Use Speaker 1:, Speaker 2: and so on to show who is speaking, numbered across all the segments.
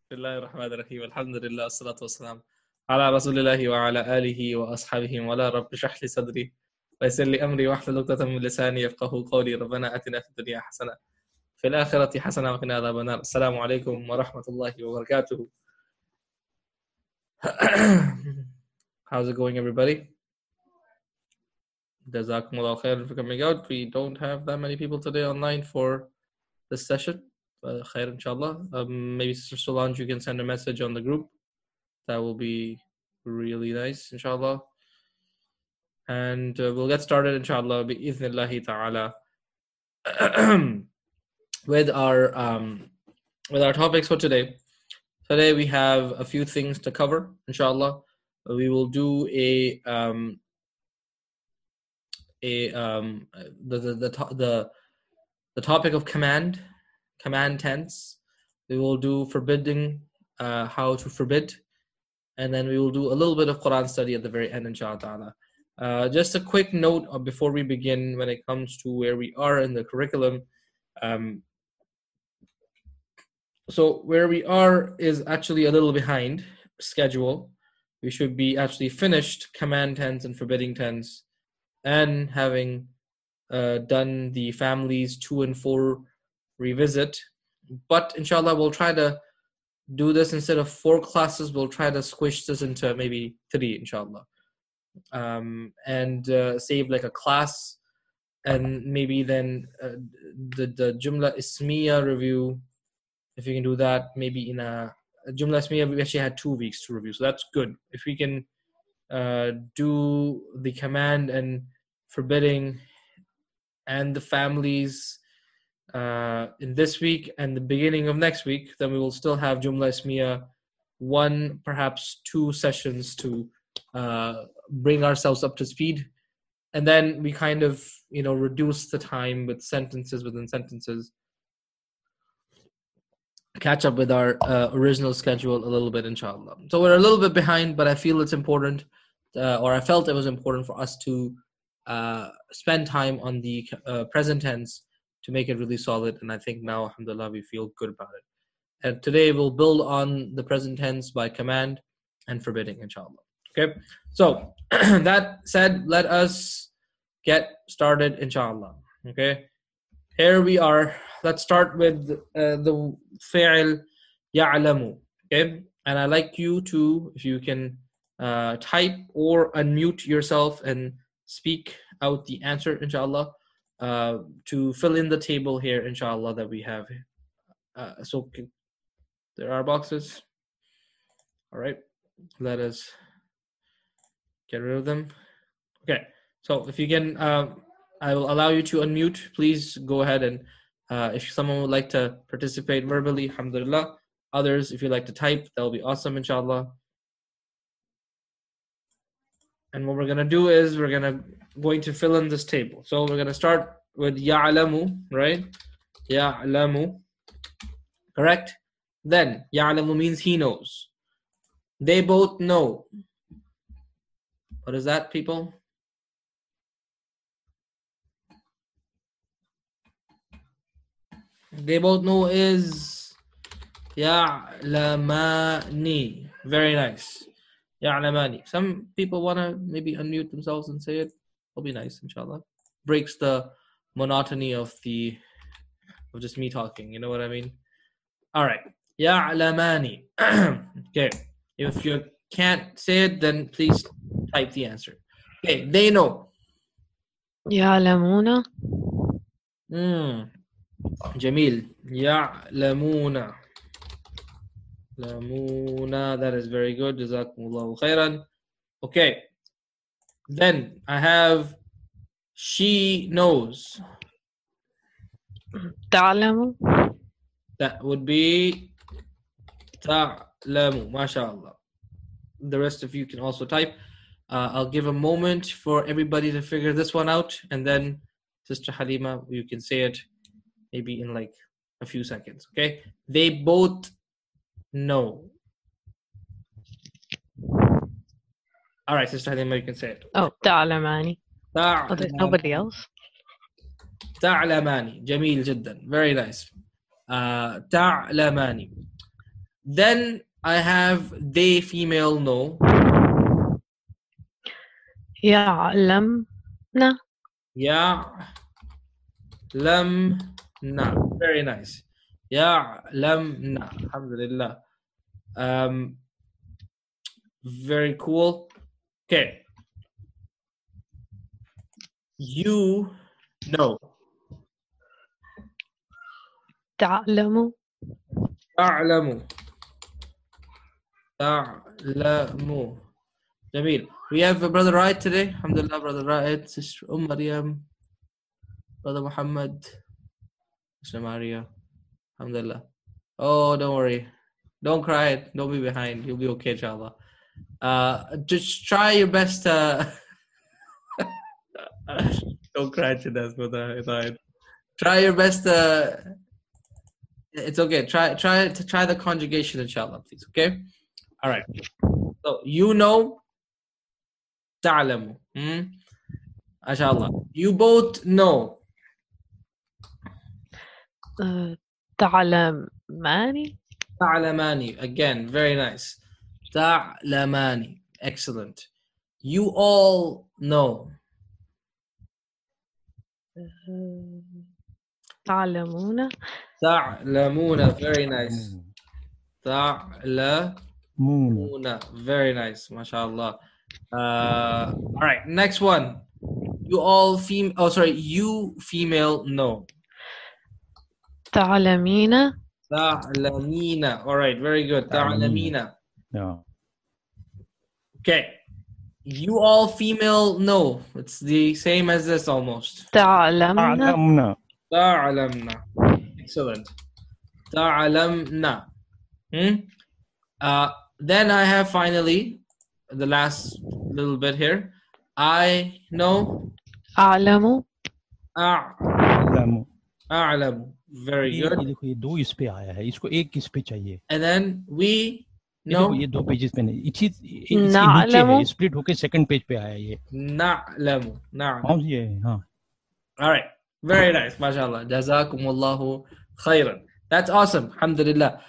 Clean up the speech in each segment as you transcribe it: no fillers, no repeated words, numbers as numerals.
Speaker 1: بسم الله الرحمن الرحيم الحمد لله والصلاة والسلام على رسول الله وعلى آله وأصحابه ولا رب اشرح لي صدري ويسر لي أمري واحلل عقدة من لساني يفقهوا قولي ربنا آتنا في الدنيا حسنة في الآخرة حسنة وقنا عذاب النار. السلام عليكم ورحمة الله وبركاته. How's it going, everybody? Jazakumullah khair for coming out. We don't have that many people today online for this session. Khair, inshallah. Maybe Sister Solange, you can send a message on the group. That will be really nice, inshallah. And we'll get started, inshallah, bi-idhnillahi ta'ala, with our topics for today. Today we have a few things to cover, inshallah. We will do the topic of command tense. We will do forbidding, how to forbid, and then we will do a little bit of Quran study at the very end, inshallah. Just a quick note before we begin when it comes to where we are in the curriculum. So where we are is actually a little behind schedule. We should be actually finished command tense and forbidding tense and having done the families 2 and 4 revisit. But inshallah, we'll try to do this instead of 4 classes. We'll try to squish this into maybe 3, inshallah. And save like a class, and maybe then the Jumla Ismiya review, if you can do that, maybe in a Jumla Ismiya we actually had 2 weeks to review, so that's good. If we can do the command and forbidding and the families in this week and the beginning of next week, then we will still have Jumla Ismiya 1, perhaps 2 sessions to bring ourselves up to speed, and then we kind of reduce the time with sentences within sentences, catch up with our original schedule a little bit, inshallah. So we're a little bit behind, but I feel it's important, or I felt it was important for us to spend time on the present tense to make it really solid, and I think now, alhamdulillah, we feel good about it. And today we'll build on the present tense by command and forbidding, inshallah. Okay, so that said, let us get started, inshallah. Okay, here we are. Let's start with the fi'l ya'lamu. Okay, and I'd like you to, if you can type or unmute yourself and speak out the answer, inshallah, to fill in the table here, inshallah, that we have. So there are boxes. All right, let us get rid of them. Okay, so if you can, I will allow you to unmute. Please go ahead, and if someone would like to participate verbally, alhamdulillah. Others, if you'd like to type, that will be awesome, inshallah. And what we're going to do is we're going to fill in this table. So we're going to start with ya'lamu, right? Ya'lamu, correct? Then ya'lamu means he knows. They both know. What is that, people? They both know is ya'lamani. Very nice. Ya'lamani. Some people want to maybe unmute themselves and say it. It'll be nice, inshallah. Breaks the monotony of just me talking. You know what I mean? All right. Ya'lamani. Okay. If you can't say it, then please type the answer. Okay, they know.
Speaker 2: يعلمون.
Speaker 1: Jamil. Ya'lamuna. Lamuna. That is very good. Jazakumullahu khairan. Okay. Then I have she knows.
Speaker 2: تعلم.
Speaker 1: That would be ta'lamu. MashaAllah. The rest of you can also type. I'll give a moment for everybody to figure this one out, and then Sister Halima, you can say it maybe in like a few seconds. Okay? They both know. All right, Sister Halima, you can say it.
Speaker 2: Oh, تعلماني. Oh, there's nobody else.
Speaker 1: تعلماني. جميل جدا. Very nice. تعلماني. Then I have they female no.
Speaker 2: يعلمن.
Speaker 1: يعلمن. Very nice. يعلمن. Alhamdulillah. Very cool. Okay. You know.
Speaker 2: تعلم.
Speaker 1: تعلم. تعلم. Jamil. We have a brother Raed today. Alhamdulillah, brother Raed, sister Maryam, brother Muhammad, sister Maria. Alhamdulillah. Oh, don't worry. Don't cry. Don't be behind. You'll be okay, inshallah. Just try your best to... Don't cry to death, brother Raed. Try your best to... It's okay. Try the conjugation, inshallah, please. Okay? All right. So, you know... تعلم. MashaAllah. You both know.
Speaker 2: تعلماني.
Speaker 1: تعلماني. Again, very nice. تعلماني. Excellent. You all know.
Speaker 2: تعلمون.
Speaker 1: تعلمون. Very nice. تعلمون. Very nice. MashaAllah. All right, next one. You all female. Oh, sorry. You female. No.
Speaker 2: تعلمين.
Speaker 1: تعلمين. All right, very good. تعلمين.
Speaker 3: Yeah.
Speaker 1: Okay. You all female. No. It's the same as this almost.
Speaker 2: تعلمنا.
Speaker 1: تعلمنا. Excellent. تعلمنا. Then I have finally the last little bit here. I know.
Speaker 2: أعلم.
Speaker 1: أعلم. Very good.
Speaker 3: देखो ये दो इस पे आया है, इसको एक किस पे चाहिए?
Speaker 1: And then we know.
Speaker 3: ये दो पेजेस पे नहीं, इसके नीचे है, स्प्लिट होके सेकंड पेज पे आया ये.
Speaker 1: نعلم. نعم.
Speaker 3: हाँ ये हाँ.
Speaker 1: All right. Very nice. MashaAllah. Jazakumullahu khairan. That's awesome. Alhamdulillah.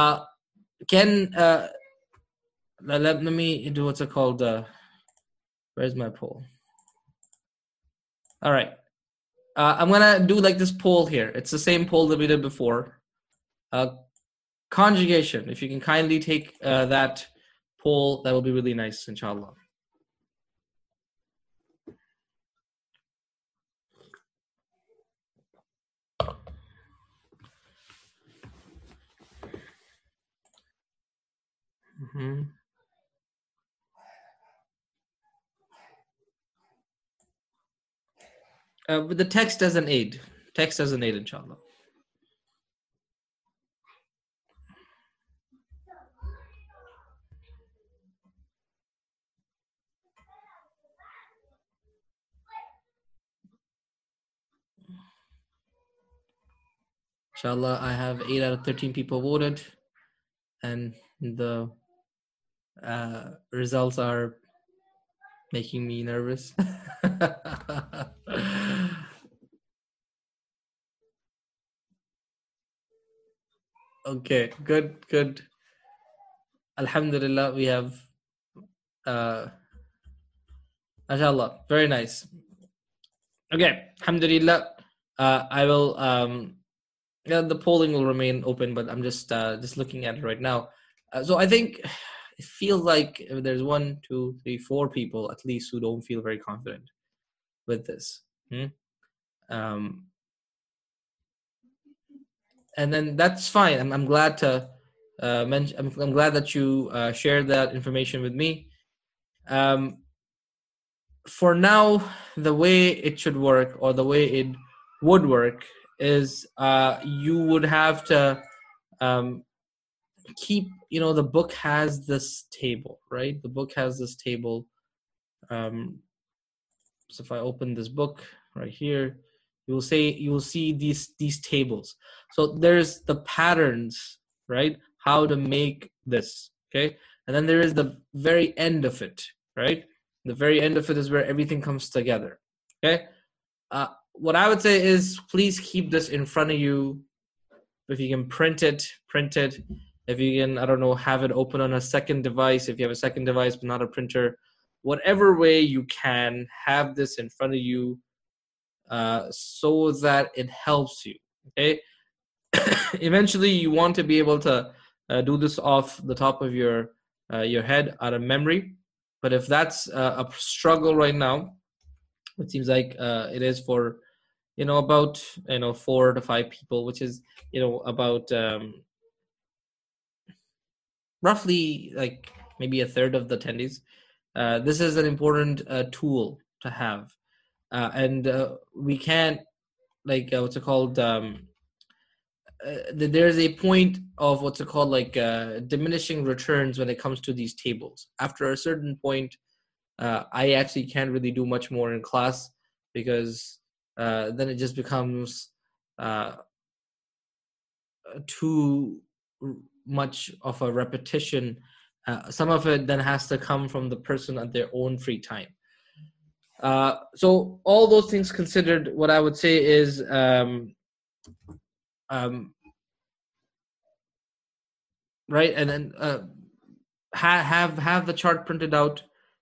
Speaker 1: Let me do what's it called? Where's my poll? All right. I'm gonna do like this poll here. It's the same poll that we did before. Conjugation. If you can kindly take that poll, that will be really nice, inshallah. But the text doesn't aid. Text doesn't aid, inshallah. Inshallah, I have 8 out of 13 people voted, and the results are making me nervous. Okay, good. Alhamdulillah, we have mashallah, very nice. Okay, alhamdulillah. I will the polling will remain open, but I'm just looking at it right now. So I think it feels like there's 1, 2, 3, 4 people at least who don't feel very confident with this. And then that's fine. I'm glad to mention. I'm glad that you shared that information with me. For now, the way it should work, or the way it would work, is you would have to keep. The book has this table, right? The book has this table. So if I open this book right here, you will see these tables. So there's the patterns, right? How to make this, okay? And then there is the very end of it, right? The very end of it is where everything comes together, okay? What I would say is please keep this in front of you. If you can print it. if you can, I don't know, have it open on a second device, if you have a second device but not a printer, whatever way you can, have this in front of you so that it helps you, okay? Eventually, you want to be able to do this off the top of your head out of memory. But if that's a struggle right now, it seems like it is for, about 4 to 5 people, which is about roughly like maybe a third of the attendees. This is an important tool to have, and we can't what's it called? There's a point of what's it called, diminishing returns when it comes to these tables. After a certain point, I actually can't really do much more in class, because then it just becomes too much of a repetition. Some of it then has to come from the person at their own free time. So all those things considered, what I would say is right, and then have the chart printed out.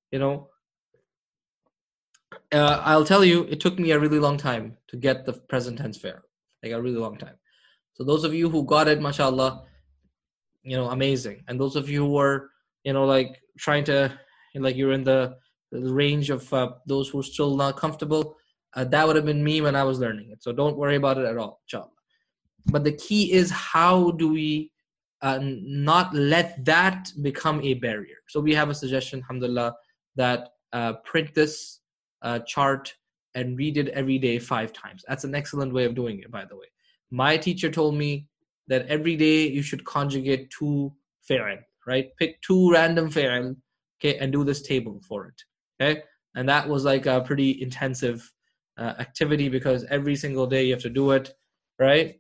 Speaker 1: I'll tell you, it took me a really long time to get the present tense fair, like a really long time. So those of you who got it, mashallah, amazing. And those of you who were, trying to, you're in the range of those who are still not comfortable, that would have been me when I was learning it. So don't worry about it at all, inshallah. But the key is, how do we not let that become a barrier? So we have a suggestion, alhamdulillah, that print this chart and read it every day 5 times. That's an excellent way of doing it, by the way. My teacher told me that every day you should conjugate 2 fi'l, right? Pick 2 random fi'l, okay, and do this table for it, okay? And that was like a pretty intensive activity, because every single day you have to do it, right?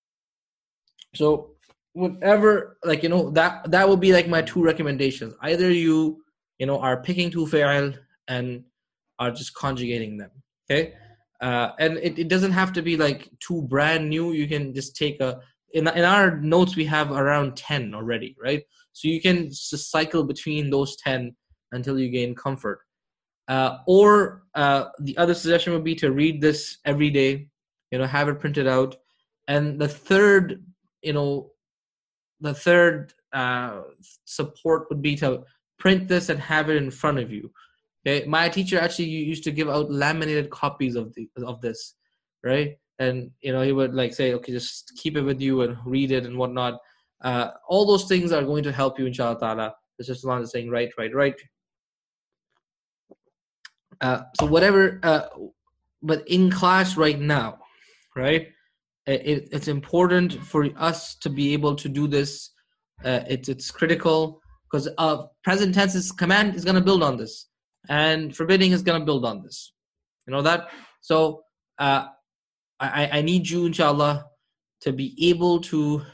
Speaker 1: So whatever, that would be like my 2 recommendations. Either you are picking 2 fi'l and are just conjugating them, okay? And it doesn't have to be like 2 brand new. You can just take in our notes we have around 10 already, right? So you can just cycle between those 10 until you gain comfort. Or the other suggestion would be to read this every day, have it printed out. And the third support would be to print this and have it in front of you. Okay, my teacher actually used to give out laminated copies of this, right? And he would say, okay, just keep it with you and read it and whatnot. All those things are going to help you, inshallah ta'ala. It's just not saying right. So whatever, but in class right now, right? It's important for us to be able to do this. It's critical, because present tense's command is going to build on this, and forbidding is going to build on this. You know that? So I need you, inshallah, to be able to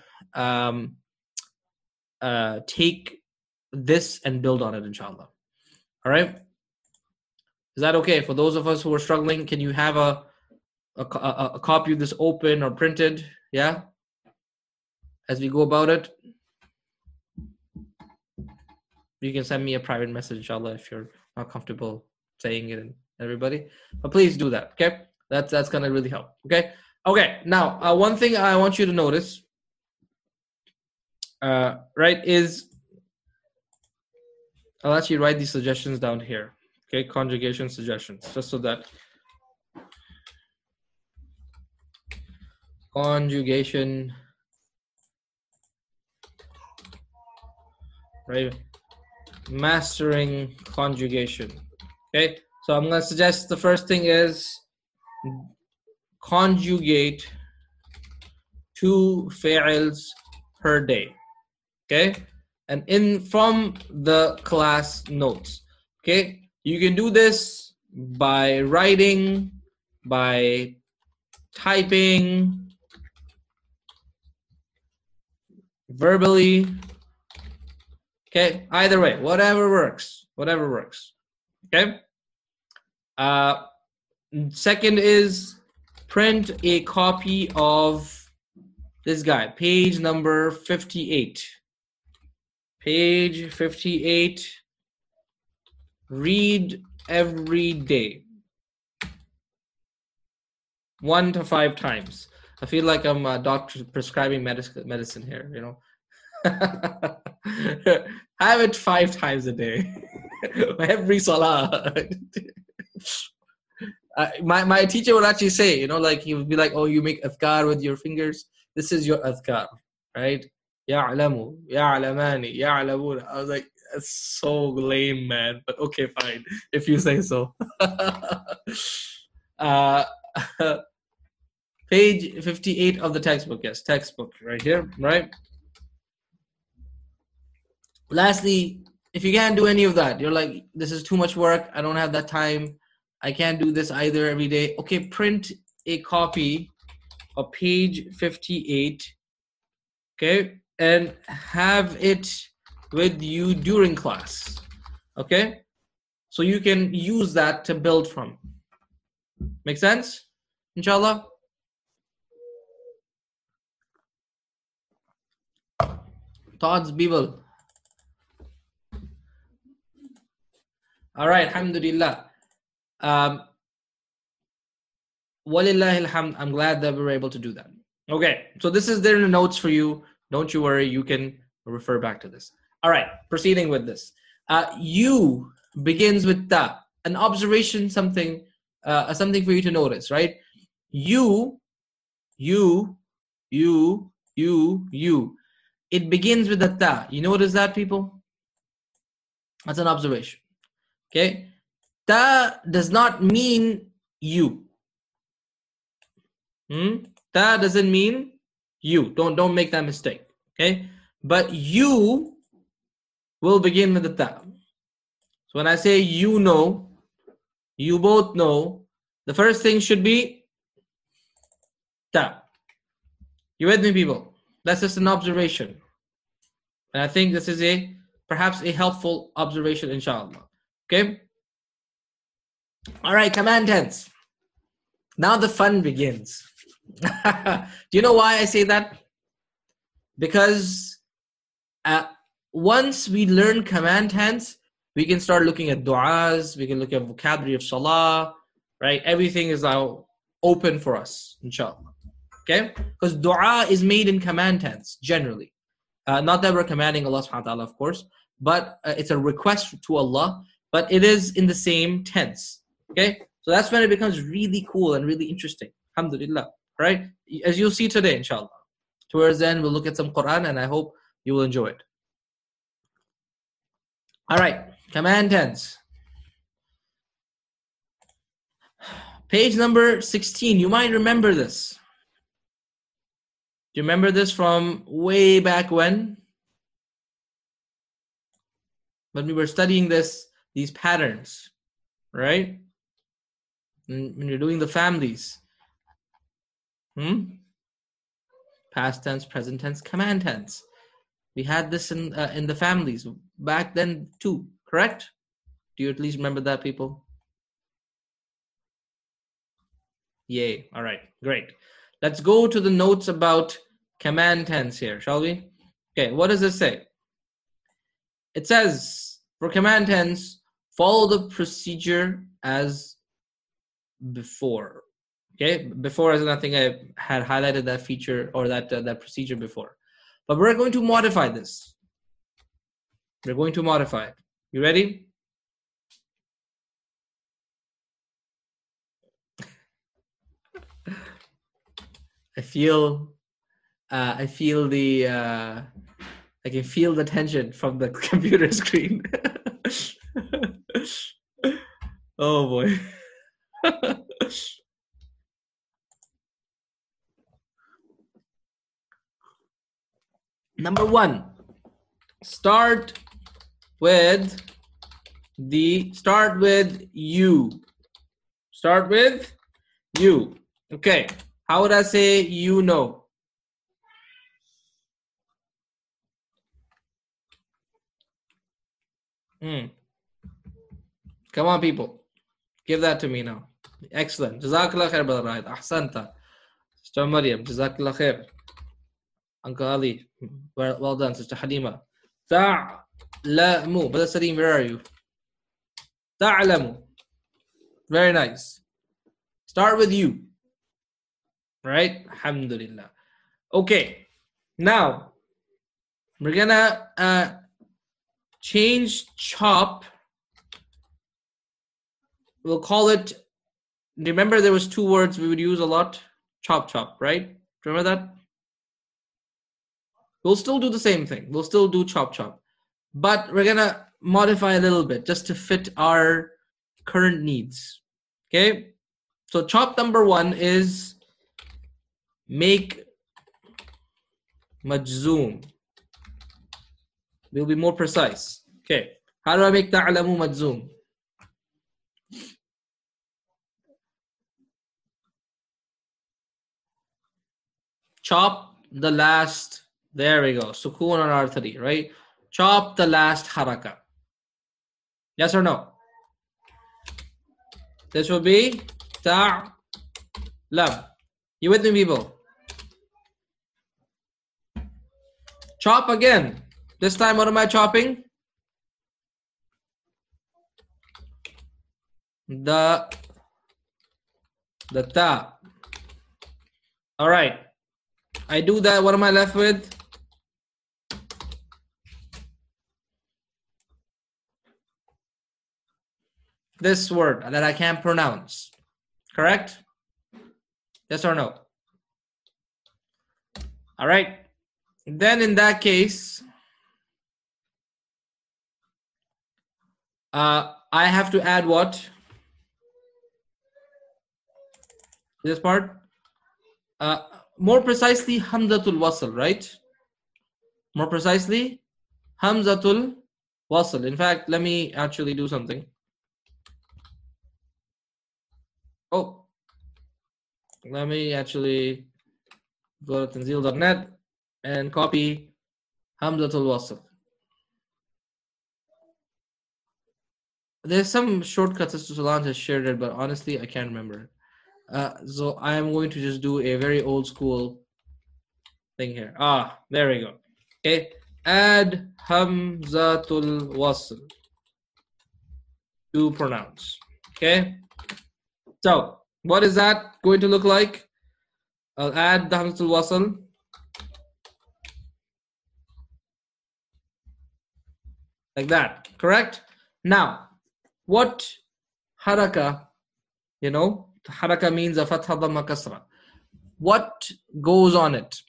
Speaker 1: take this and build on it, inshallah. All right? Is that okay? For those of us who are struggling, can you have a copy of this open or printed? Yeah? As we go about it, you can send me a private message, inshallah, if you're not comfortable saying it and everybody. But please do that, okay? That's gonna really help, okay? Okay, now one thing I want you to notice, right, is I'll actually write these suggestions down here, okay? Conjugation suggestions, just so that conjugation, right? Mastering conjugation. Okay, so I'm going to suggest the first thing is conjugate 2 fi'ls per day. Okay, and from the class notes. Okay, you can do this by writing, by typing, verbally. Okay, either way, whatever works. Okay. Second is print a copy of this guy, page number 58. Page 58. Read every day. 1 to 5 times. I feel like I'm a doctor prescribing medicine here, you know. Have it 5 times a day. Every salah. My teacher would actually say, you know, like he would be like, oh, you make adhkar with your fingers. This is your adhkar, right? Ya'lamu, ya'lamani, ya'lamuna. I was like, that's so lame, man. But okay, fine, if you say so. Page 58 of the textbook. Yes, textbook right here, right? Lastly, if you can't do any of that, you're like, this is too much work. I don't have that time. I can't do this either every day. Okay, print a copy of page 58, okay, and have it with you during class, okay? So you can use that to build from. Make sense? Inshallah? Thoughts, people? All right, alhamdulillah. Walillahi alhamd, I'm glad that we were able to do that. Okay, so this is there in the notes for you. Don't you worry, you can refer back to this. All right, proceeding with this. You begins with ta. An observation, something for you to notice, right? You. It begins with the ta. You notice that, people? That's an observation. Okay? Ta does not mean you. Ta doesn't mean you. Don't make that mistake. Okay? But you will begin with the ta. So when I say you know, you both know, the first thing should be ta. You with me, people? That's just an observation. And I think this is perhaps a helpful observation, inshallah. Okay? All right, command tense. Now the fun begins. Do you know why I say that? Because once we learn command tense, we can start looking at du'as, we can look at vocabulary of salah, right? Everything is now open for us, inshallah. Okay? Because du'a is made in command tense, generally. Not that we're commanding Allah subhanahu wa ta'ala, of course, but it's a request to Allah, but it is in the same tense. Okay? So that's when it becomes really cool and really interesting. Alhamdulillah. Right? As you'll see today, inshallah. Towards the end, we'll look at some Quran and I hope you will enjoy it. All right. Command tense. Page number 16. You might remember this. Do you remember this from way back when? When we were studying these patterns, right? When you're doing the families. Past tense, present tense, command tense. We had this in the families back then too, correct? Do you at least remember that, people? Yay. All right, great. Let's go to the notes about command tense here, shall we? Okay, what does it say? It says, for command tense, follow the procedure as before. Okay, before as nothing, I had highlighted that feature or that procedure before. But we're going to modify this. We're going to modify it. You ready? I can feel the tension from the computer screen. Oh boy. Number 1, start with you. Start with you. Okay. How would I say you know? Come on, people. Give that to me now. Excellent. Jazakallah khair, brother Raid. Ahsanta. Sister Maryam. Jazakallah khair. Uncle Ali. Well done, Sister Halima. تعلم. Brother Salim, where are you? تعلم. Very nice. Start with you. Right? Alhamdulillah. Okay. Now, we're gonna change chop. We'll call it, remember there was two words we would use a lot? Chop, chop, right? Remember that? We'll still do the same thing. We'll still do chop, chop. But we're gonna modify a little bit just to fit our current needs. Okay? So chop number 1 is make majzoom. We'll be more precise. Okay. How do I make ta'lamu majzoom? Chop the last, there we go, sukoon on R3, right? Chop the last haraka. Yes or no? This will be ta'lam. You with me, people? Chop again. This time, what am I chopping? The ta. All right. I do that. What am I left with? This word that I can't pronounce. Correct? Yes or no? All right. Then in that case, I have to add what? This part? More precisely, Hamzatul Wasl, right? More precisely, Hamzatul Wasl. In fact, let me actually do something. Oh, let me actually go to tanzil.net and copy Hamzatul Wasl. There's some shortcuts as Solange has shared it, but honestly, I can't remember. So I am going to just do a very old school thing here. There we go. Okay, add Hamzatul Wasl to pronounce. Okay, so what is that going to look like? I'll add the Hamzatul Wasl. Like that, correct? Now, what haraka, haraka means a fatha dhamma kasra. What goes on it?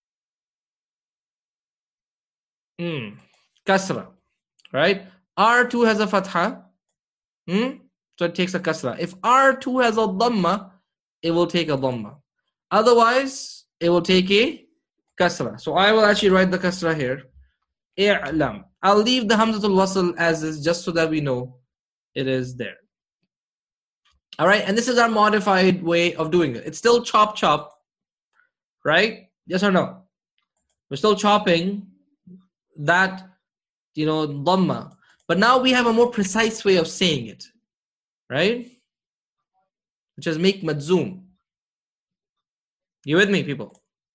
Speaker 1: Kasra, right? R2 has a fatha, so it takes a kasra. If R2 has a dhamma, it will take a dhamma. Otherwise, it will take a kasra. So I will actually write the kasra here. I''lam. I'll leave the Hamzatul Wasl as is just so that we know it is there. All right, and this is our modified way of doing it. It's still chop, chop, right? Yes or no? We're still chopping that, dhamma. But now we have a more precise way of saying it, right? Which is make majzoom. You with me, people?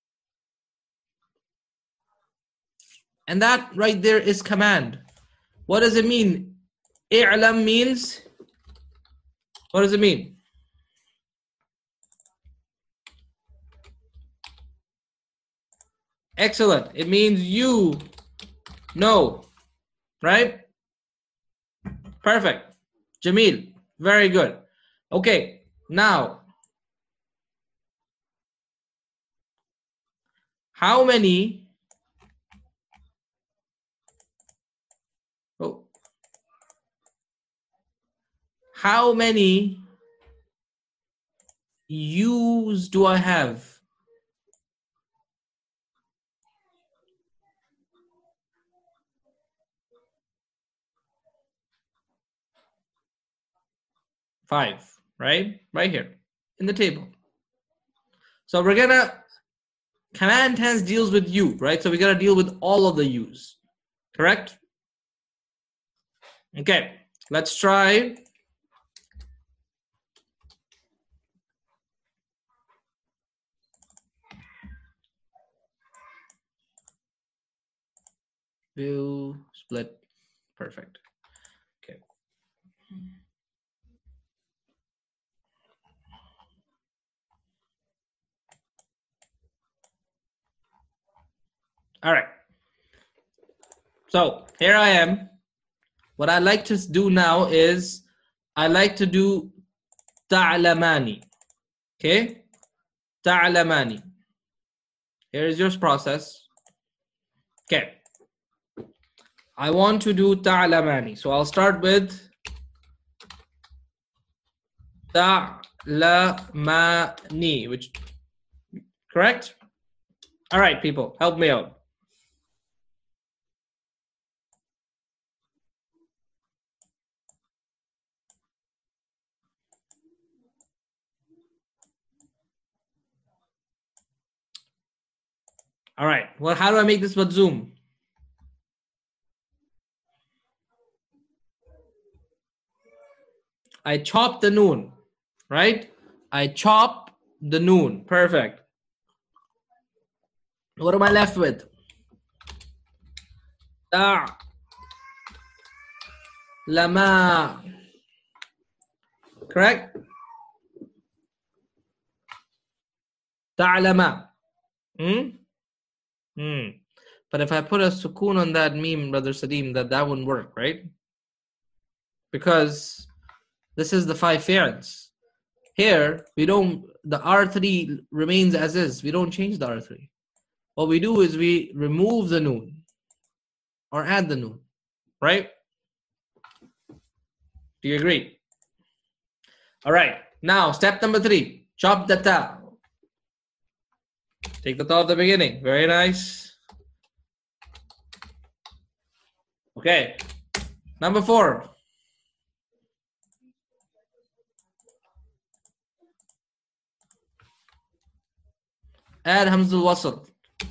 Speaker 1: And that right there is command. What does it mean? I'lam means, what does it mean? Excellent. It means you know, right? Perfect. Jamil. Very good. Okay, now, how many U's do I have? Five, right? Right here in the table. So we're gonna, command tense deals with you, right? So we gotta deal with all of the U's, correct? Okay, let's try. View, split. Perfect. Okay. All right. So here I am. What I like to do now is I like to do ta'lamani. Okay? Ta'lamani. Here is your process. Okay. I want to do ta'lamani. So I'll start with ta'lamani, which correct? All right, people, help me out. All right. Well, how do I make this with Zoom? I chop the noon, right? I chop the noon. Perfect. What am I left with? Lama. Correct? Ta'lama. But if I put a sukoon on that meme, Brother Sadim, that wouldn't work, right? Because this is the 5 fi'ls. Here, we don't, the R3 remains as is. We don't change the R3. What we do is we remove the noon or add the noon, right? Do you agree? All right. Now, step number 3, chop the ta. Take the ta at the beginning. Very nice. Okay. Number 4. Add Hamzul Wasl.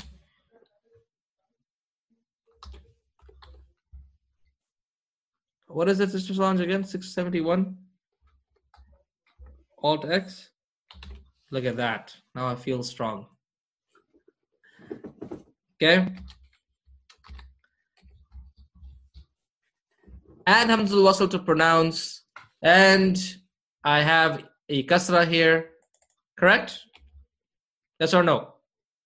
Speaker 1: What is it, Mr. Solange, again? 671? Alt X? Look at that. Now I feel strong. Okay. Add Hamzul Wasl to pronounce. And I have a kasra here. Correct? Yes or no?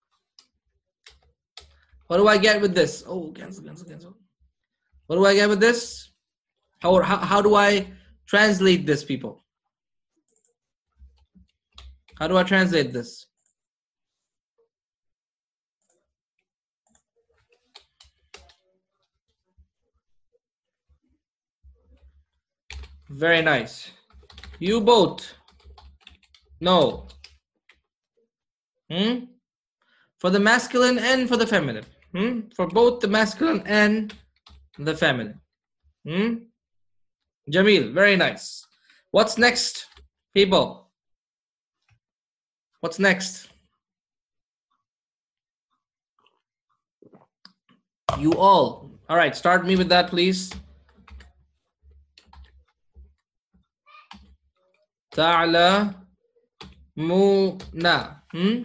Speaker 1: What do I get with this? Oh, cancel. What do I get with this? How do I translate this, people? How do I translate this? Very nice. You both. No. For the masculine and for the feminine. For both the masculine and the feminine. Jamil, very nice. What's next, people? What's next? You all. All right, start me with that, please. Ta'lamuna.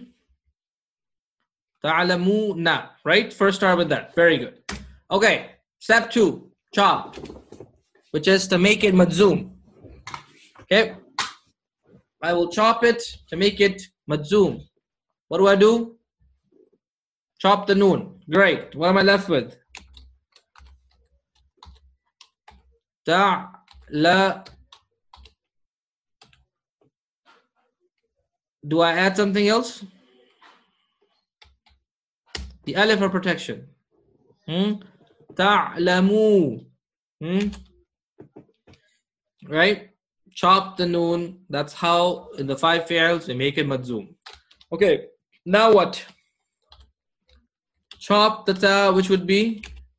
Speaker 1: Ta'lamuna. Right? First start with that. Very good. Okay. Step 2. Chop. Which is to make it madzum. Okay. I will chop it to make it madzum. What do I do? Chop the noon. Great. What am I left with? Ta'la. Do I add something else? The alif for protection. Ta'lamu. Right? Chop the noon. That's how in the 5 fi'ls we make it madzum. Okay. Now what? Chop the ta, which would be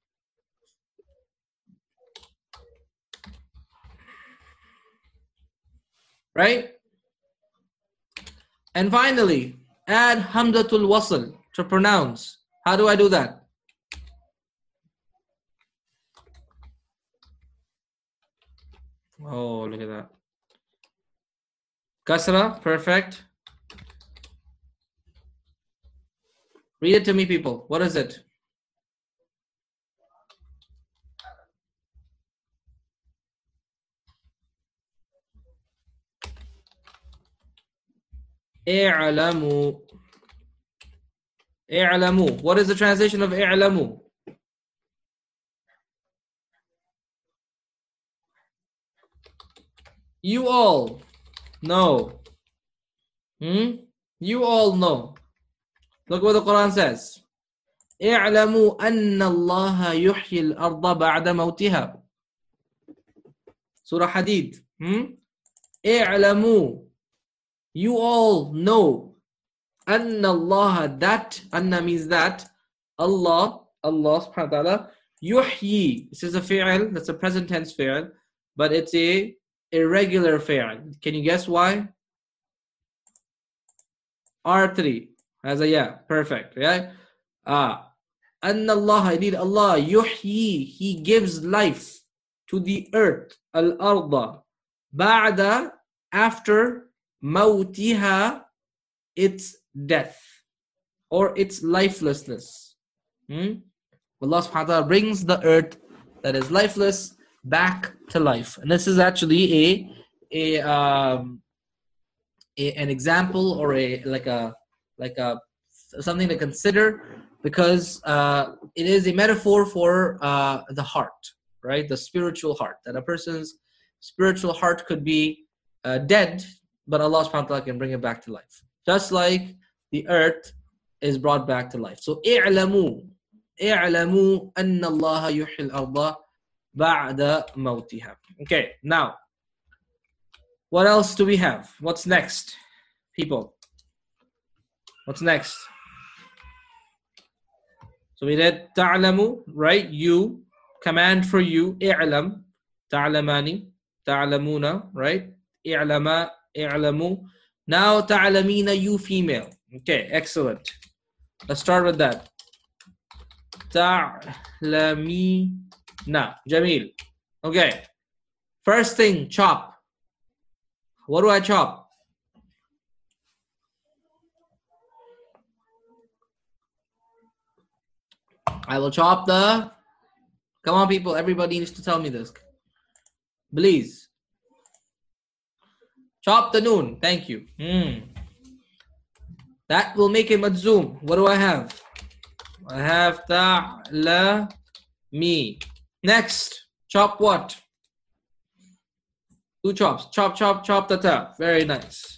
Speaker 1: right? And finally, add hamzatul wasl to pronounce. How do I do that? Oh, look at that. Kasra, perfect. Read it to me, people. What is it? i'lamu. I'lamu. What is the translation of i'lamu? You all know. You all know. Look what the Quran says. اعلموا أن الله يحيي الأرض بعد موتها. Surah Hadid. اعلموا. You all know. أن الله, that, أن means that, Allah subhanahu wa ta'ala, yuhyi. This is a fi'al, that's a present tense fi'al, but it's a irregular fi'al. Can you guess why? R3 has a yeah, perfect, yeah. Anna Allah, indeed Allah, yuhyi, He gives life to the earth, al-arda, ba'da, after, mawtiha, its death, or its lifelessness. Allah subhanahu wa ta'ala brings the earth that is lifeless back to life. And this is actually an example, or like a something to consider, because it is a metaphor for the heart, right? The spiritual heart, that a person's spiritual heart could be dead, but Allah subhanahu wa ta'ala can bring it back to life, just like the earth is brought back to life. So i'lamu anna Allah yuhyi al-arda ba'da mawtiha. Okay, now what else do we have? What's next, people? What's next? So we did ta'lamu, right? You, command for you, i'lam, ta'lamani, ta'lamuna, right? I'lama, i'lamu. Now ta'lamina, you female. Okay, excellent. Let's start with that. Ta'lamina, Jamil. Okay, first thing, chop. What do I chop? I will chop the... Come on, people. Everybody needs to tell me this. Please. Chop the noon. Thank you. That will make it majzoom. What do I have? I have ta'lami. Next. Chop what? Two chops. Chop, chop, chop the ta. Very nice.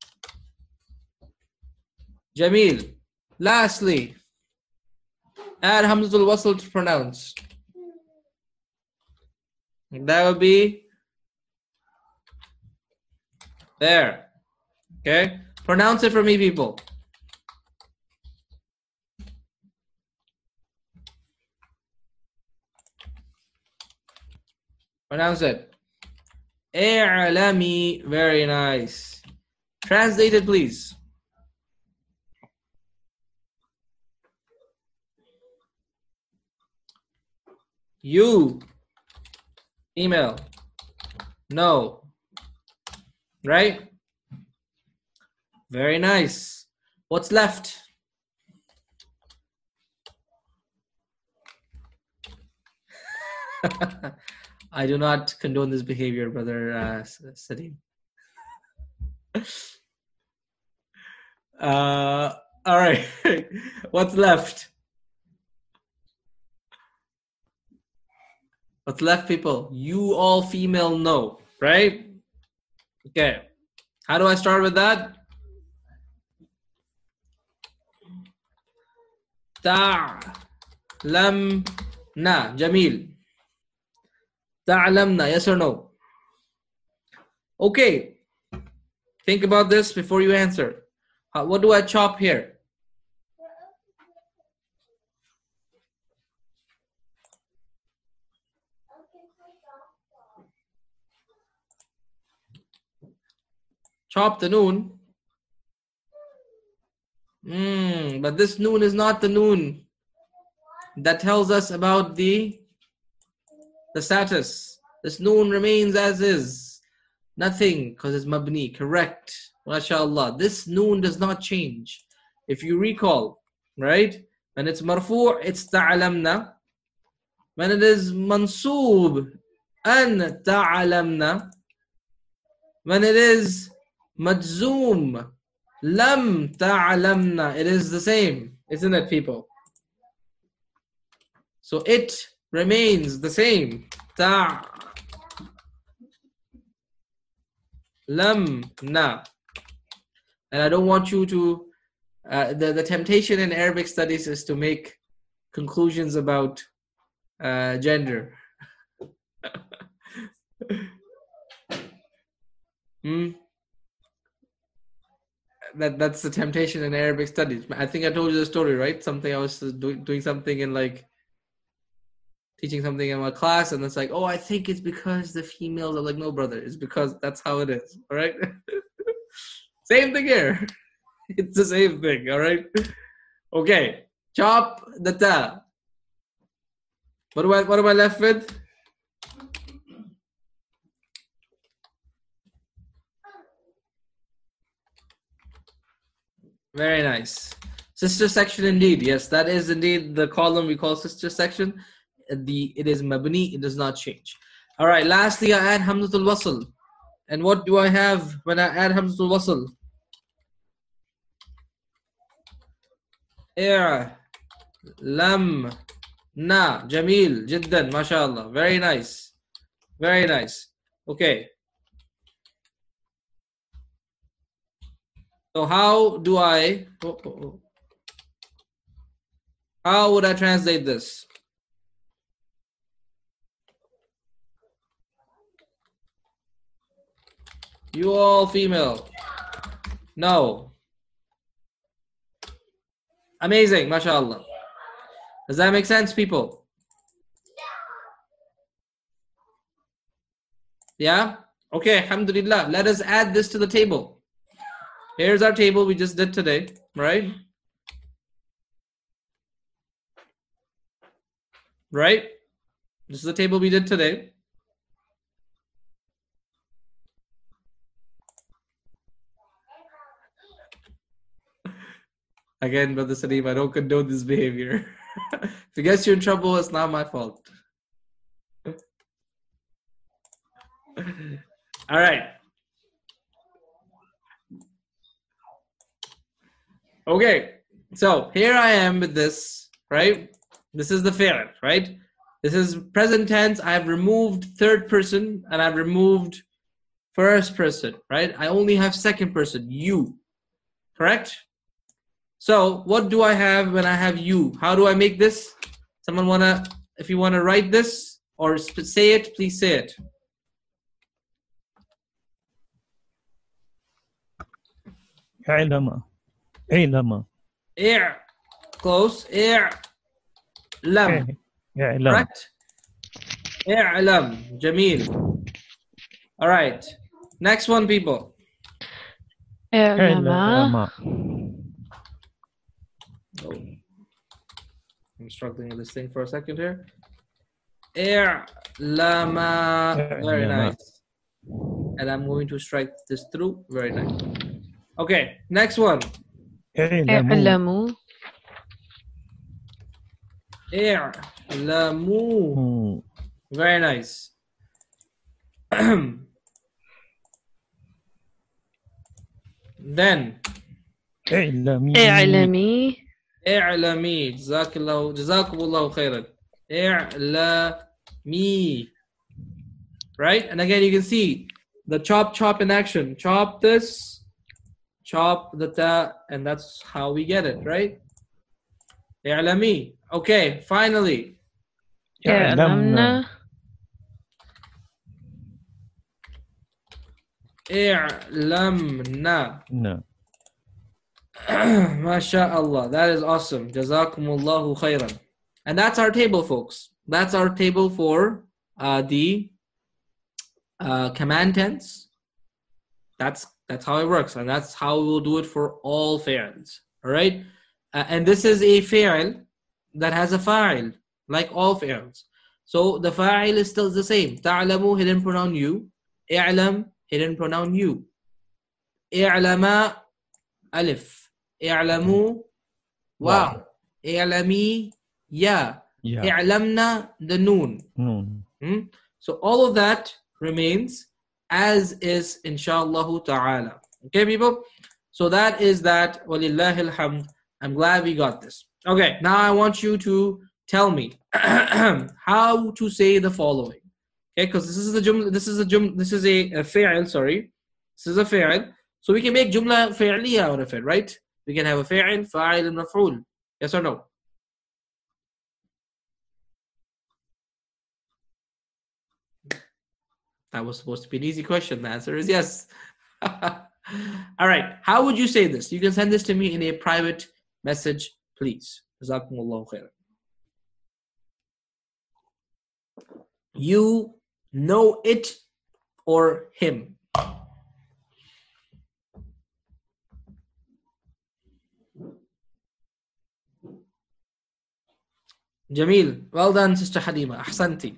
Speaker 1: Jamil. Lastly, add Hamzatul Wasl to pronounce. That would be there. Okay? Pronounce it for me, people. Pronounce it. I'lami. Very nice. Translate it, please. You, email, no, right? Very nice. What's left? I do not condone this behavior, brother Sadim. All right. What's left? What's left, people? You all female know, right? Okay. How do I start with that? Ta'lamna. Jamil. Ta'lamna. Yes or no? Okay. Think about this before you answer. What do I chop here? Chop the noon. But this noon is not the noon that tells us about the status. This noon remains as is. Nothing, because it's mabni. Correct. MashaAllah. This noon does not change. If you recall, right? When it's marfu', it's ta'alamna. When it is mansoob, an ta'alamna. When it is majzoom, Lam ta'lamna. It is the same, isn't it, people? So it remains the same. Ta'lamna. And I don't want you to, the temptation in Arabic studies is to make conclusions about gender. That's the temptation in Arabic studies. I think I told you the story, right? Something I was doing something in like teaching something in my class, and it's like, oh, I think it's because the females are like, no, brother, it's because that's how it is. All right. Same thing here. It's the same thing. All right. Okay. Chop the ta. What am I left with? Very nice. Sister section indeed. Yes, that is indeed the column we call sister section. It is mabni, it does not change. All right, lastly I add hamzatul wasl. And what do I have when I add hamzatul wasl? Lam na. Jamil jiddan, mashallah. Very nice. Very nice. Okay. So how do I how would I translate this? You all female. No. Amazing, mashallah. Does that make sense, people? Yeah? Okay, alhamdulillah. Let us add this to the table. Here's our table we just did today, right? Right? This is the table we did today. Again, Brother Salim, I don't condone this behavior. If it gets you in trouble, it's not my fault. All right. Okay, so here I am with this, right? This is the fi'l, right? This is present tense. I've removed third person and I've removed first person, right? I only have second person, you, correct? So what do I have when I have you? How do I make this? Someone if you wanna write this or say it, please say it.
Speaker 3: Ilama.
Speaker 1: Close. Lam. Correct? I'lam. Jamil. All right. Next one, people.
Speaker 2: I'lama.
Speaker 1: Oh. I'm struggling with this thing for a second here. I'lama. Very nice. And I'm going to strike this through. Very nice. Okay, next one.
Speaker 2: I'lamu.
Speaker 1: I'lamu. Very nice. Then
Speaker 2: I'lami.
Speaker 1: I'lami. Jazakumullahu khairan. I'lami. Right? And again, you can see the chop in action. Chop this. Chop the ta, and that's how we get it, right? I'lami. Okay, finally.
Speaker 2: I'lamna.
Speaker 1: I'lamna.
Speaker 3: No.
Speaker 1: MashaAllah. That is awesome. Jazakumullahu khairan. And that's our table, folks. That's our table for the command tense. That's how it works, and that's how we'll do it for all fi'ls. All right, and this is a fi'l that has a fa'il, like all fi'ls. So the fa'il is still the same. Ta'lamu, hidden pronoun you. I'lam, hidden pronoun you. I'lama, alif. I'lamu, wow. I'lami, ya. I'lamna, the noon. So all of that remains as is, inshallah ta'ala. Okay, people? So that is that. Walillahi alhamd. I'm glad we got this. Okay, now I want you to tell me how to say the following. Okay, because this is a fi'l, sorry. This is a fi'l. So we can make jumla fi'liya out of it, right? We can have a fi'l, fa'il, and maf'ul. Yes or no? That was supposed to be an easy question. The answer is yes. All right. How would you say this? You can send this to me in a private message, please. Jazakumullahu khairan. You know it or him. Jamil. Well done, Sister Halima. Ahsanti.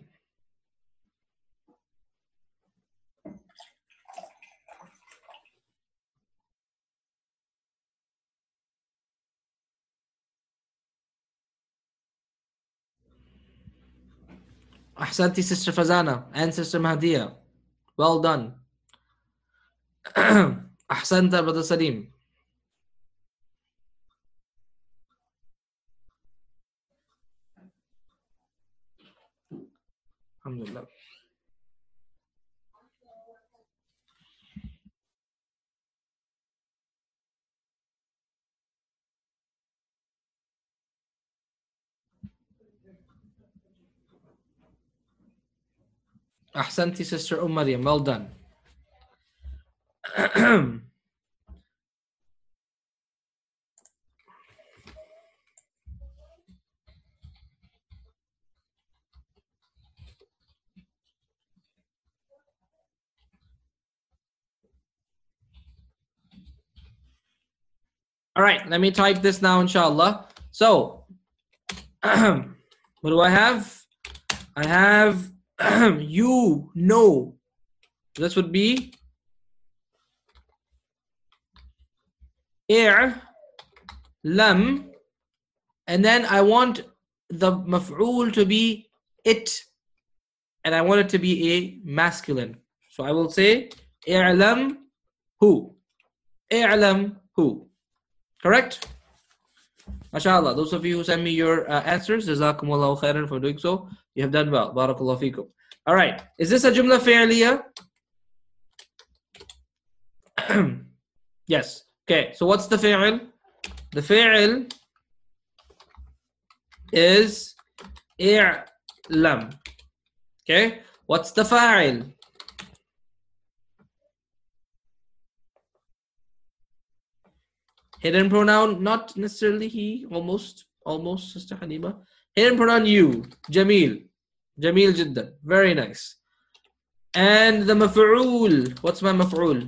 Speaker 1: Ahsanti, Sister Fazana and Sister Mahdiya. Well done. Ahsanta, Brother Salim. Alhamdulillah. Ahsanti, Sister Maryam. Well done. All right, let me type this now, inshallah. So, what do I have? I have you know. This would be lam, and then I want the maf'ul to be it, and I want it to be a masculine. So I will say i'lam who. I'lam who. Correct? MashaAllah. Those of you who send me your answers, Jazakumullahu khairan for doing so. You have done well. Barakallahu feekum. All right. Is this a jumla fi'liya? Yes. Okay. So what's the fi'l? The fi'l is i'lam. Okay. What's the fa'il? Hidden pronoun, not necessarily he, almost, Sister Halima. Hidden pronoun you, Jamil. Jamil Jiddan. Very nice. And the maf'ul. What's my maf'ul?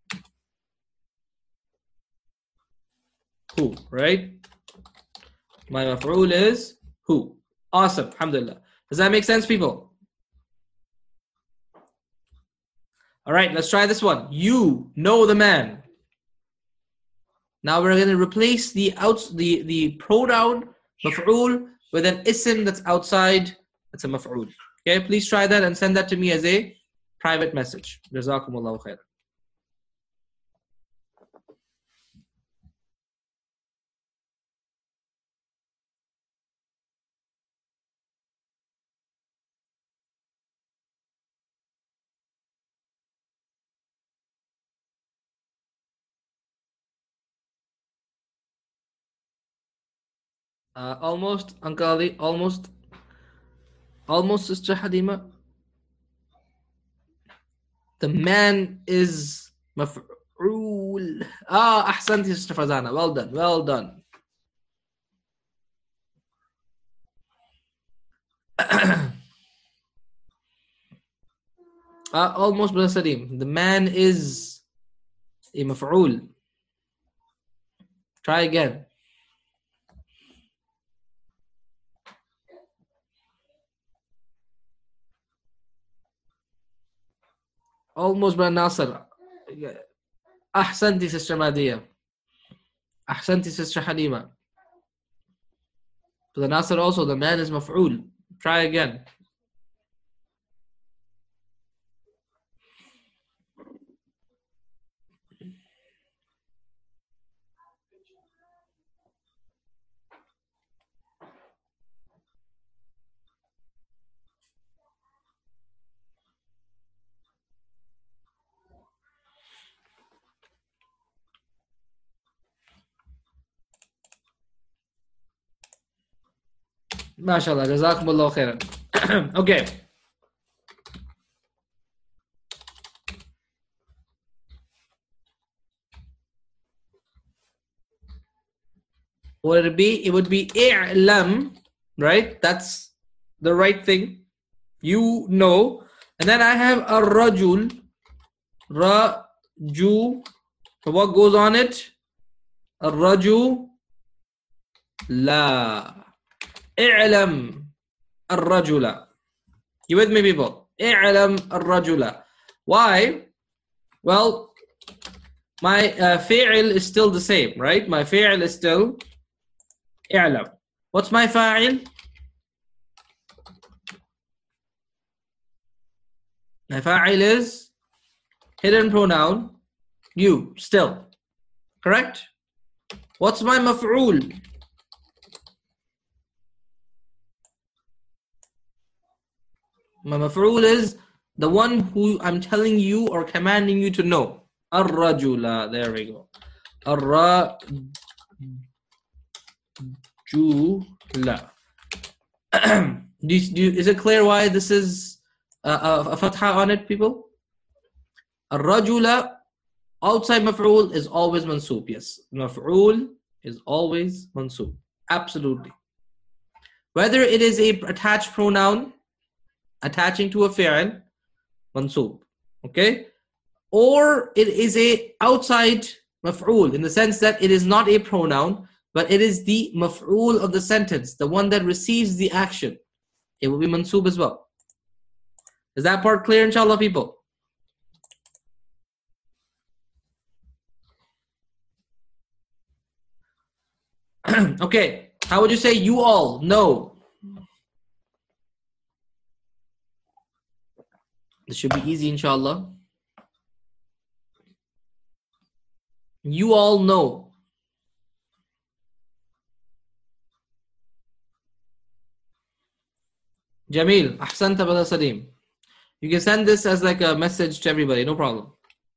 Speaker 1: Who, right? My maf'ul is who. Awesome. Alhamdulillah. Does that make sense, people? All right, let's try this one. You know the man. Now we're going to replace the pronoun maf'ul with an ism that's outside. That's a maf'ul. Okay, please try that and send that to me as a private message. Jazakumullahu khairan. Almost, Uncle Ali, almost, Sister Hadima. The man is maf'ul. Ahsanti, Sister Fazana. Well done, well done. Almost, Brother Salim. The man is a maf'ul. Try again. Almost, Brother Nasser. Ahsanti, Sister Mahdiya. Ahsanti, Sister Halima. Brother Nasser also, the man is maf'ul. Try again. MashaAllah, Jazakumullah khairan. Okay. What would it be? It would be i'lam, right? That's the right thing. You know. And then I have a rajul. Raju. So what goes on it? A raju. La. I'lam ar-rajula. You with me, people? I'lam ar-rajula. Why? Well, my fi'il is still the same, right? My fi'il is still i'lam. What's my fa'il? My fa'il is hidden pronoun, you, still. Correct? What's my maf'ul? My maf'ul is the one who I'm telling you or commanding you to know. Ar-rajula. There we go. Ar-rajula. Is it clear why this is a fatha on it, people? Ar-rajula, outside maf'ul is always mansoob. Yes, maf'ul is always mansoob. Absolutely. Whether it is a attached pronoun attaching to a fi'il, mansoob, okay, or it is a outside maf'ul in the sense that it is not a pronoun, but it is the maf'ul of the sentence, the one that receives the action. It will be mansoob as well. Is that part clear, inshallah, people? Okay, how would you say you all know? This should be easy, inshallah. You all know. Jamil, ahsanta brother Salim. You can send this as like a message to everybody, no problem.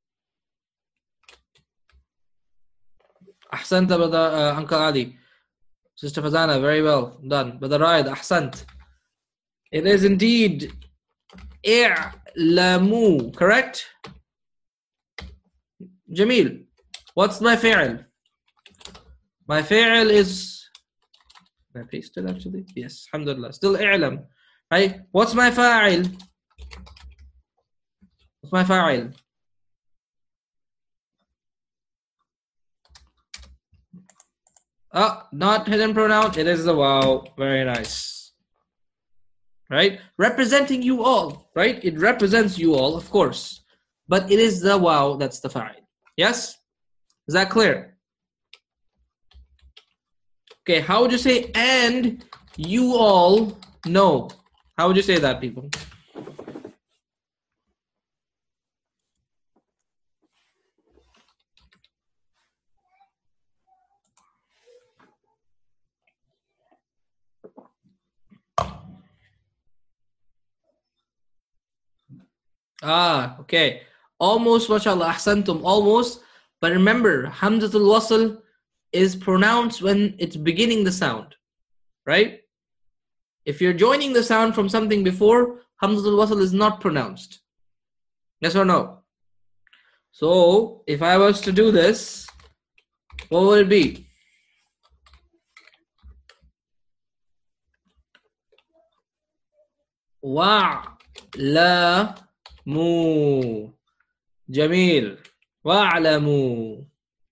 Speaker 1: Ahsanta brother Uncle Ali. Sister Fazana, very well done. Brother Raid, ahsant. It is indeed i'lamu, correct? Jamil, what's my fi'il? My fi'il is, can I paste it actually? Yes, alhamdulillah, still i'lam. Right? What's my fa'il? What's my fa'il? Oh, not hidden pronoun, it is the waw. Very nice. Right? Representing you all, right? It represents you all, of course. But it is the waw that's the fa'il. Yes? Is that clear? Okay, how would you say, and you all know? How would you say that, people? Okay. Almost, mashallah, ahsantum, almost. But remember, hamzatul wasl is pronounced when it's beginning the sound, right? If you're joining the sound from something before, hamzatul wasl is not pronounced. Yes or no? So, if I was to do this, what would it be? Wa'lamu. Jamil. Wa'lamu.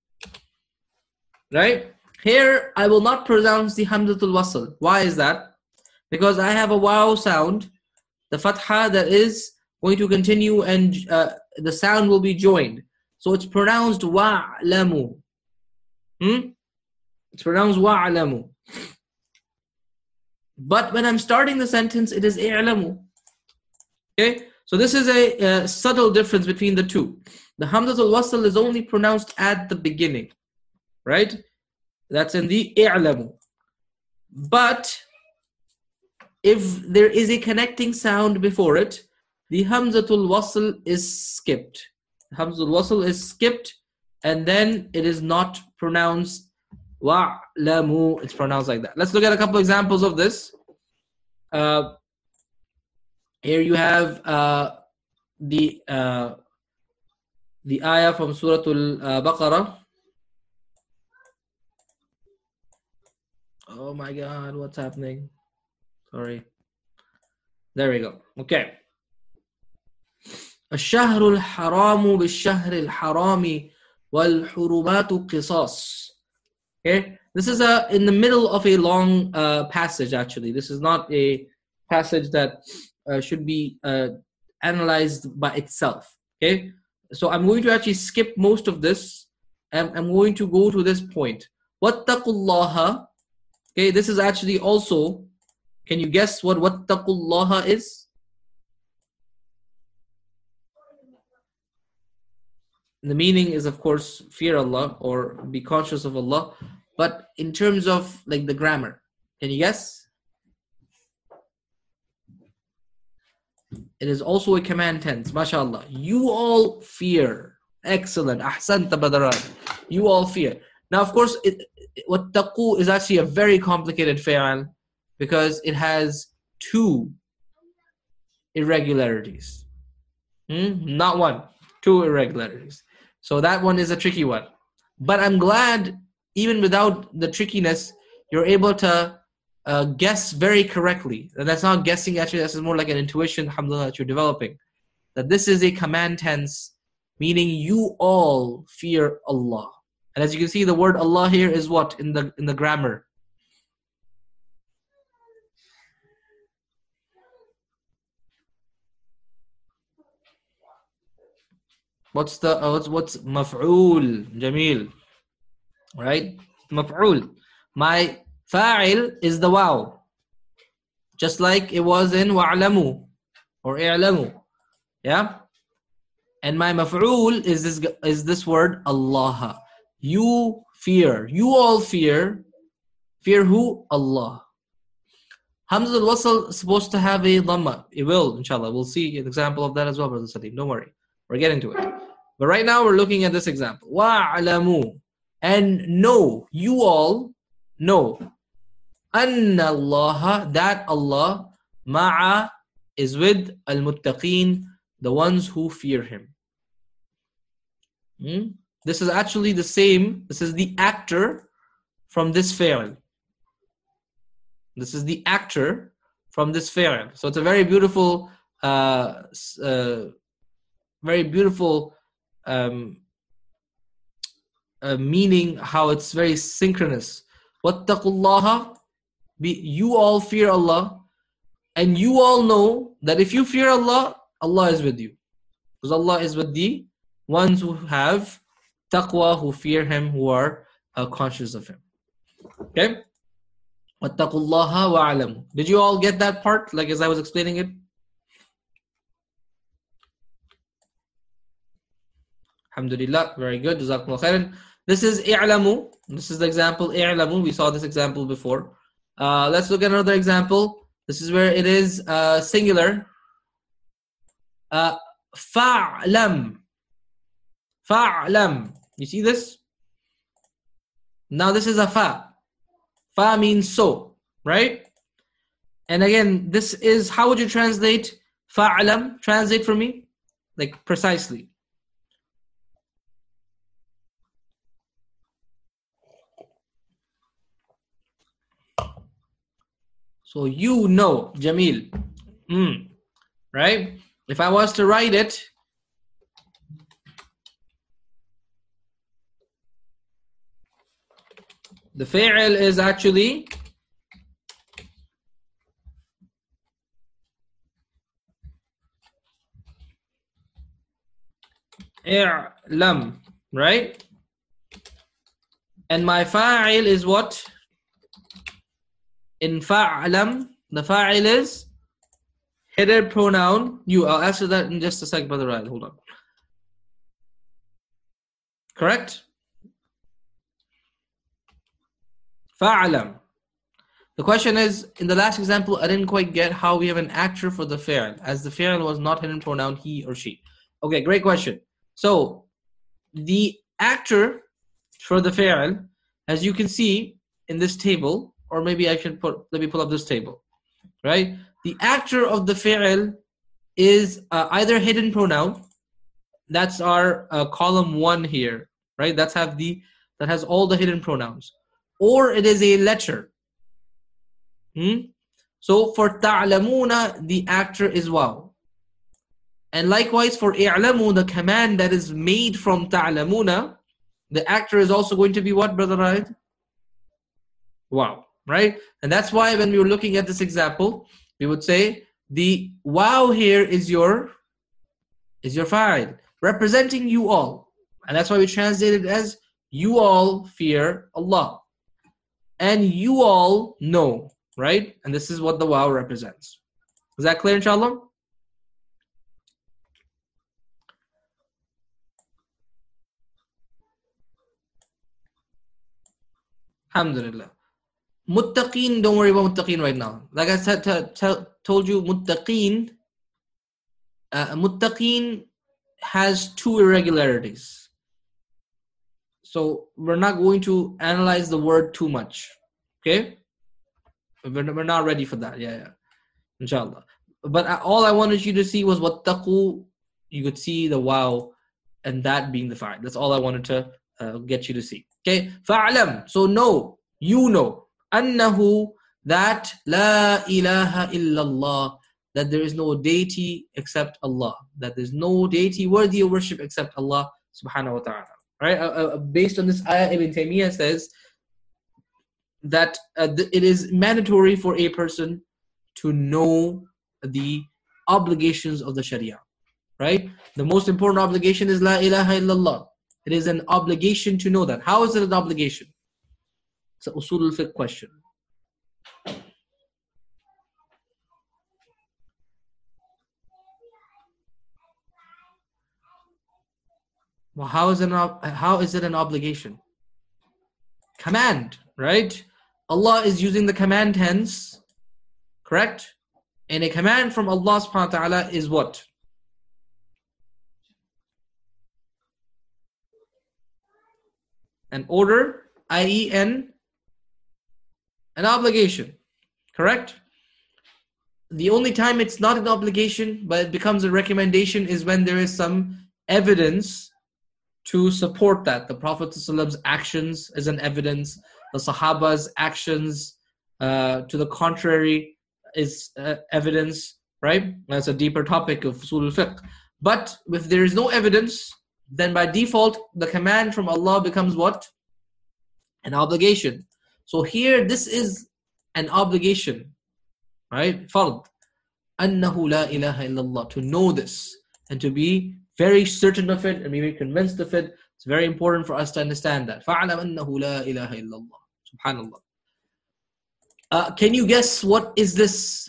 Speaker 1: Right? Here, I will not pronounce the hamzatul wasl. Why is that? Because I have a waw sound, the fatha that is going to continue, and the sound will be joined. So it's pronounced wa'lamu. It's pronounced wa'lamu. But when I'm starting the sentence, it is i'lamu. Okay? So this is a subtle difference between the two. The hamzatul wasl is only pronounced at the beginning. Right? That's in the i'lamu. But if there is a connecting sound before it, the hamzatul wasl is skipped. Hamzatul wasl is skipped, and then it is not pronounced wa'lamu. It's pronounced like that. Let's look at a couple examples of this. Here you have the ayah from Surah Al-Baqarah. Oh my God, what's happening? Sorry. There we go. Okay. الشهر الحرام بالشهر الحرام والحرمات قصاص. Okay, this is in the middle of a long passage. Actually, this is not a passage that should be analyzed by itself. Okay, so I'm going to actually skip most of this, and I'm going to go to this point. Wattaqullaha. Okay, this is actually also. Can you guess what wattaqullaha is? The meaning is, of course, fear Allah or be conscious of Allah. But in terms of like the grammar, can you guess? It is also a command tense. MashaAllah. You all fear. Excellent. Ahsanta Badaran. You all fear. Now, of course, wattaqu is actually a very complicated fi'al because it has two irregularities. Not one, two irregularities. So that one is a tricky one. But I'm glad, even without the trickiness, you're able to guess very correctly. And that's not guessing, actually, this is more like an intuition, alhamdulillah, that you're developing. That this is a command tense, meaning you all fear Allah. And as you can see, the word Allah here is what in the grammar? What's maf'ul? Jameel. Right? Maf'ul. My fa'il is the waw. Just like it was in wa'lamu or i'lamu. Yeah? And my maf'ul is this word Allah. You fear. You all fear. Fear who? Allah. Hamza al-Wasl is supposed to have a dhamma. It will, inshallah. We'll see an example of that as well, Brother Salim. Don't worry. We're getting to it. But right now we're looking at this example. Wa'alamu. And know, you all know. Anna Allah, that Allah, ma'a is with al-muttaqeen, the ones who fear Him. This is actually the same. This is the actor from this fi'l. This is the actor from this fi'l. So it's a very beautiful, meaning, how it's very synchronous. Wattaqullaha, you all fear Allah, and you all know that if you fear Allah, Allah is with you. Because Allah is with the ones who have taqwa, who fear Him, who are conscious of Him. Okay? Wattaqullaha wa'alamu. Did you all get that part, like as I was explaining it? Alhamdulillah, very good. Jazakumullah khairan. This is i'lamu. This is the example i'lamu. We saw this example before. Let's look at another example. This is where it is singular. Fa'lam. Fa'lam. You see this? Now this is a fa. Fa means so, right? And again, this is, how would you translate fa'lam? Translate for me, like precisely. So you know, Jameel. Right? If I was to write it, the fi'l is actually i'lam, right? And my fa'il is what? In fa'lam, the fa'il is headed pronoun you. I'll answer that in just a sec, Brother Ryan. Hold on. Correct? Fa'lam. The question is, in the last example, I didn't quite get how we have an actor for the fi'l, as the fi'l was not hidden pronoun he or she. Okay, great question. So, the actor for the fi'l, as you can see in this table, or maybe I should let me pull up this table. right? The actor of the fi'l is either hidden pronoun. That's our column 1 here, right? That has all the hidden pronouns. Or it is a letter. So for ta'lamuna, the actor is waw. And likewise for i'lamu, the command that is made from ta'lamuna, the actor is also going to be what, Brother Raid? Wow, right? And that's why when we were looking at this example, we would say the wow here is your fa'il, representing you all. And that's why we translate it as you all fear Allah. And you all know, right? And this is what the wow represents. Is that clear, inshallah? Alhamdulillah. Muttaqeen, don't worry about muttaqeen right now. Like I said, told you, muttaqeen has 2 irregularities. So we're not going to analyze the word too much. Okay? We're not ready for that. Yeah. Inshallah. But all I wanted you to see was wattaqu. You could see the wow and that being the fa'il. That's all I wanted to get you to see. Okay? Fa'alam. So know, you know. Annahu, that la ilaha illallah, that there is no deity except Allah. That there is no deity worthy of worship except Allah subhanahu wa ta'ala. Right? Based on this ayah, Ibn Taymiyyah says that it is mandatory for a person to know the obligations of the Sharia. Right? The most important obligation is la ilaha illallah. It is an obligation to know that. How is it an obligation? It's an usul al-fiqh question. Well, how is it an obligation? Command, right? Allah is using the command tense, correct? And a command from Allah subhanahu wa ta'ala is what? An order, i.e. an obligation, correct? The only time it's not an obligation but it becomes a recommendation is when there is some evidence to support that. The Prophet's actions is an evidence. The Sahaba's actions to the contrary is evidence, right? That's a deeper topic of usul al-fiqh. But if there is no evidence, then by default, the command from Allah becomes what? An obligation. So here, this is an obligation, right? Fard. Annahu la ilaha illallah. To know this and to be very certain of it and be very convinced of it. It's very important for us to understand that. فَعْلَمْ أَنَّهُ لَا إِلَهَ إِلَّا اللَّهِ. Subhanallah. Can you guess what is this?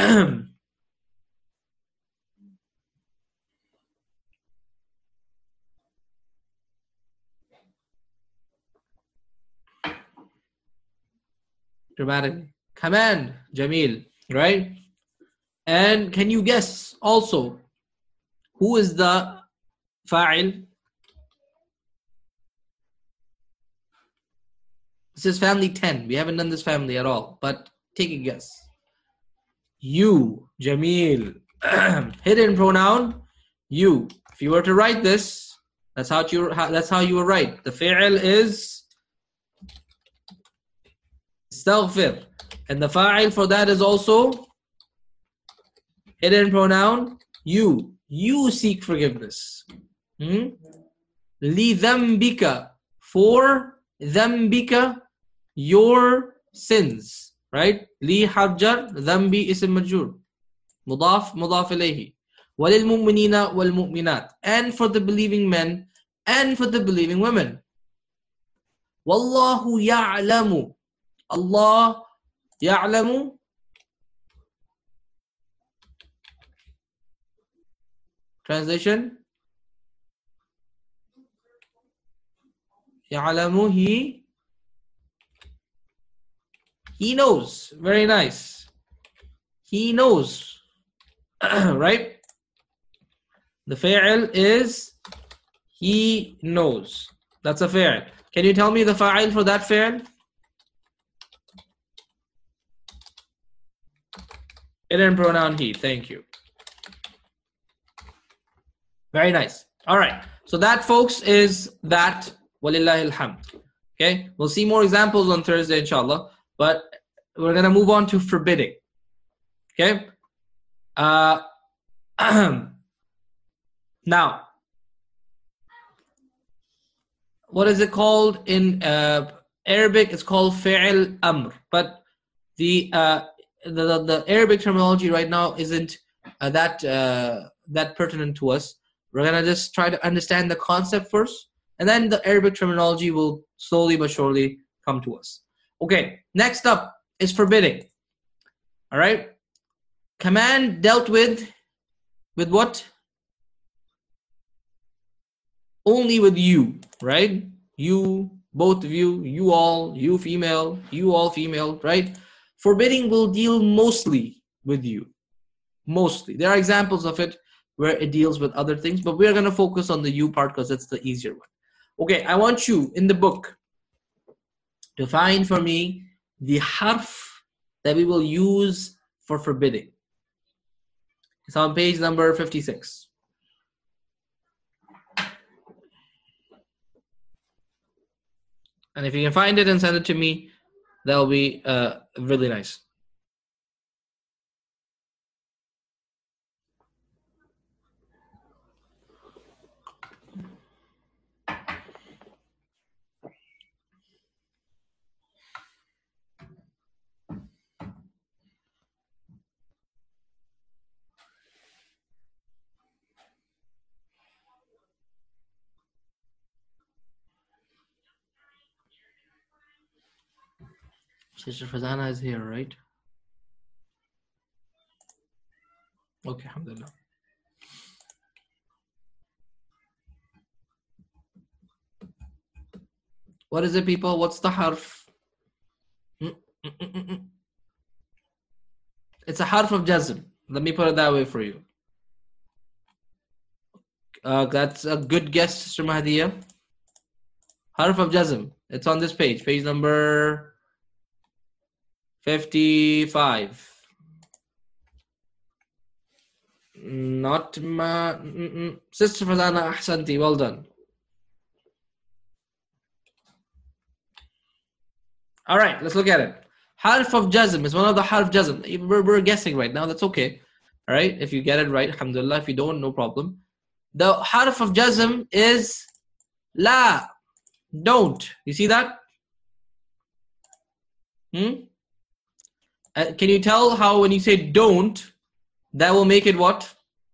Speaker 1: Dramatically. Command, Jamil, right? And can you guess also who is the fa'il? This is family 10. We haven't done this family at all, but take a guess. You, Jamil. Hidden pronoun, you. If you were to write this, that's how you will write. The fi'il is istaghfir. And the fa'il for that is also hidden pronoun, you. You seek forgiveness. Li dhambika. For dhambika, your sins. Right? Li harjar, dhambi ism majur. Mudaf ilayhi. Walil mu'minina wal mu'minat. And for the believing men and for the believing women. Wallahu ya'lamu. Allah ya'lamu. Translation. Ya'lamu, he knows. Very nice. He knows. Right? The fa'il is he knows. That's a fa'il. Can you tell me the fa'il for that fa'il? Hidden pronoun he. Thank you. Very nice. All right. So that, folks, is that. Walillahi alhamd. Okay. We'll see more examples on Thursday, inshallah. But we're going to move on to forbidding. Okay. Now, what is it called in Arabic? It's called fi'l amr. But the Arabic terminology right now isn't that pertinent to us. We're going to just try to understand the concept first, and then the Arabic terminology will slowly but surely come to us. Okay, next up is forbidding. All right. Command dealt with what? Only with you, right? You, both of you, you all, you female, you all female, right? Forbidding will deal mostly with you. Mostly. There are examples of it where it deals with other things, but we're going to focus on the you part because it's the easier one. Okay, I want you in the book to find for me the harf that we will use for forbidding. It's on page number 56. And if you can find it and send it to me, that'll be really nice. Sister Fazana is here, right? Okay, alhamdulillah. What is it, people? What's the harf? It's a harf of jazm. Let me put it that way for you. That's a good guess, Sister Mahdiya. Harf of jazm. It's on this page number 55. Not ma... Sister Fazana Ahsanti, well done. All right, let's look at it. Harf of jazm is one of the harf jazm. We're guessing right now, that's okay. All right, if you get it right, alhamdulillah. If you don't, no problem. The harf of jazm is la, don't. You see that? Can you tell how when you say don't, that will make it what?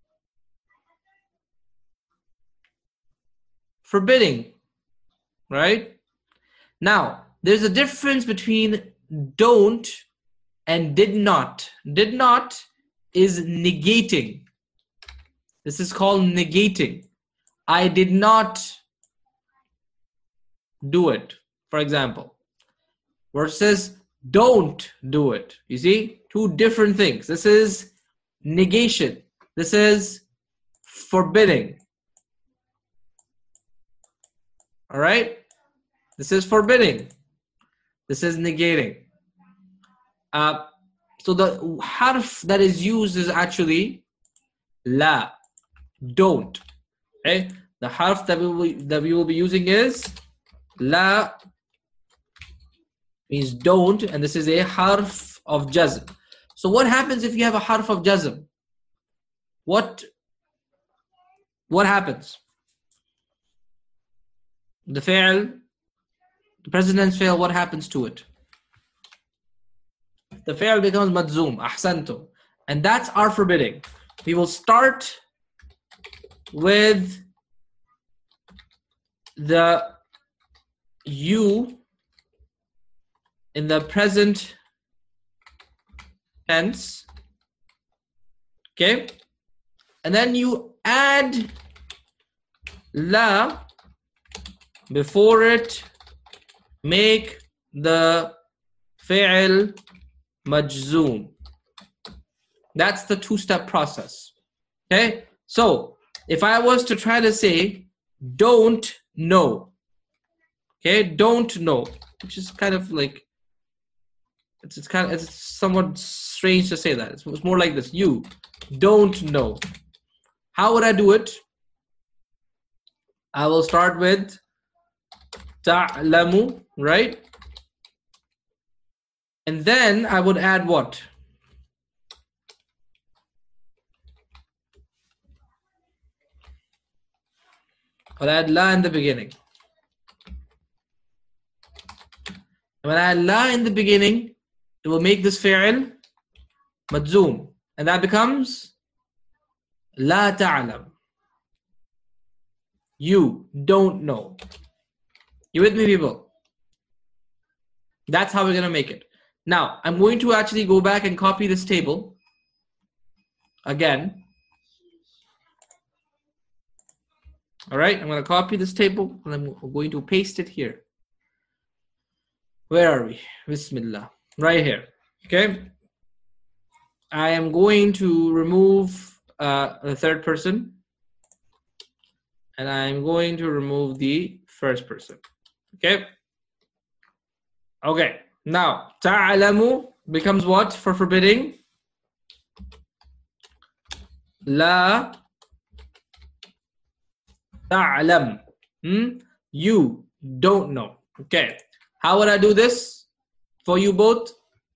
Speaker 1: Forbidding, right? Now, there's a difference between don't and did not. Did not is negating. This is called negating. I did not do it, for example. Versus don't do it. You see? Two different things. This is negation. This is forbidding. All right? This is forbidding. This is negating. So the harf that is used is actually la, don't. Okay? The harf that we will be using is la, means don't, and this is a harf of jazm. So what happens if you have a harf of jazm? What happens? The fi'l, the president's fi'l, what happens to it? The fi'l becomes madzum, ahsantum. And that's our forbidding. We will start with the you in the present tense, okay? And then you add la before it, make the fi'l majzoom. That's the two-step process, okay? So if I was to try to say don't know, okay, don't know, which is kind of like it's somewhat strange to say that. It's more like this. You don't know. How would I do it? I will start with ta'lamu, right? And then I would add what? I'll add la in the beginning. When I add la in the beginning, it will make this fi'l majzoom. And that becomes la ta'lam. You don't know. You with me, people? That's how we're going to make it. Now, I'm going to actually go back and copy this table again. All right, I'm going to copy this table and I'm going to paste it here. Where are we? Bismillah. Right here. Okay. I am going to remove the third person. And I'm going to remove the first person. Okay. Okay. Now, ta'alamu becomes what for forbidding? La ta'lam. You don't know. Okay. How would I do this for you both?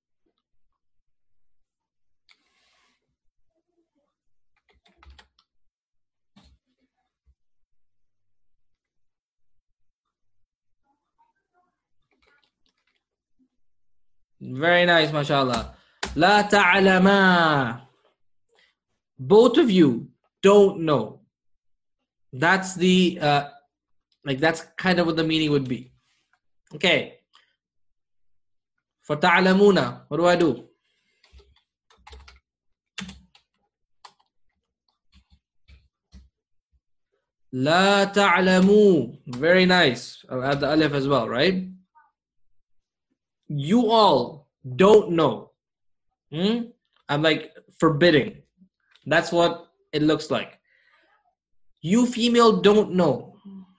Speaker 1: Very nice, mashallah. La ta'lama. Both of you don't know. That's the that's kind of what the meaning would be. Okay. For ta'lamuna, what do I do? La ta'lamu. Very nice. I'll add the alif as well, right? You all don't know. I'm like forbidding. That's what it looks like. You female don't know.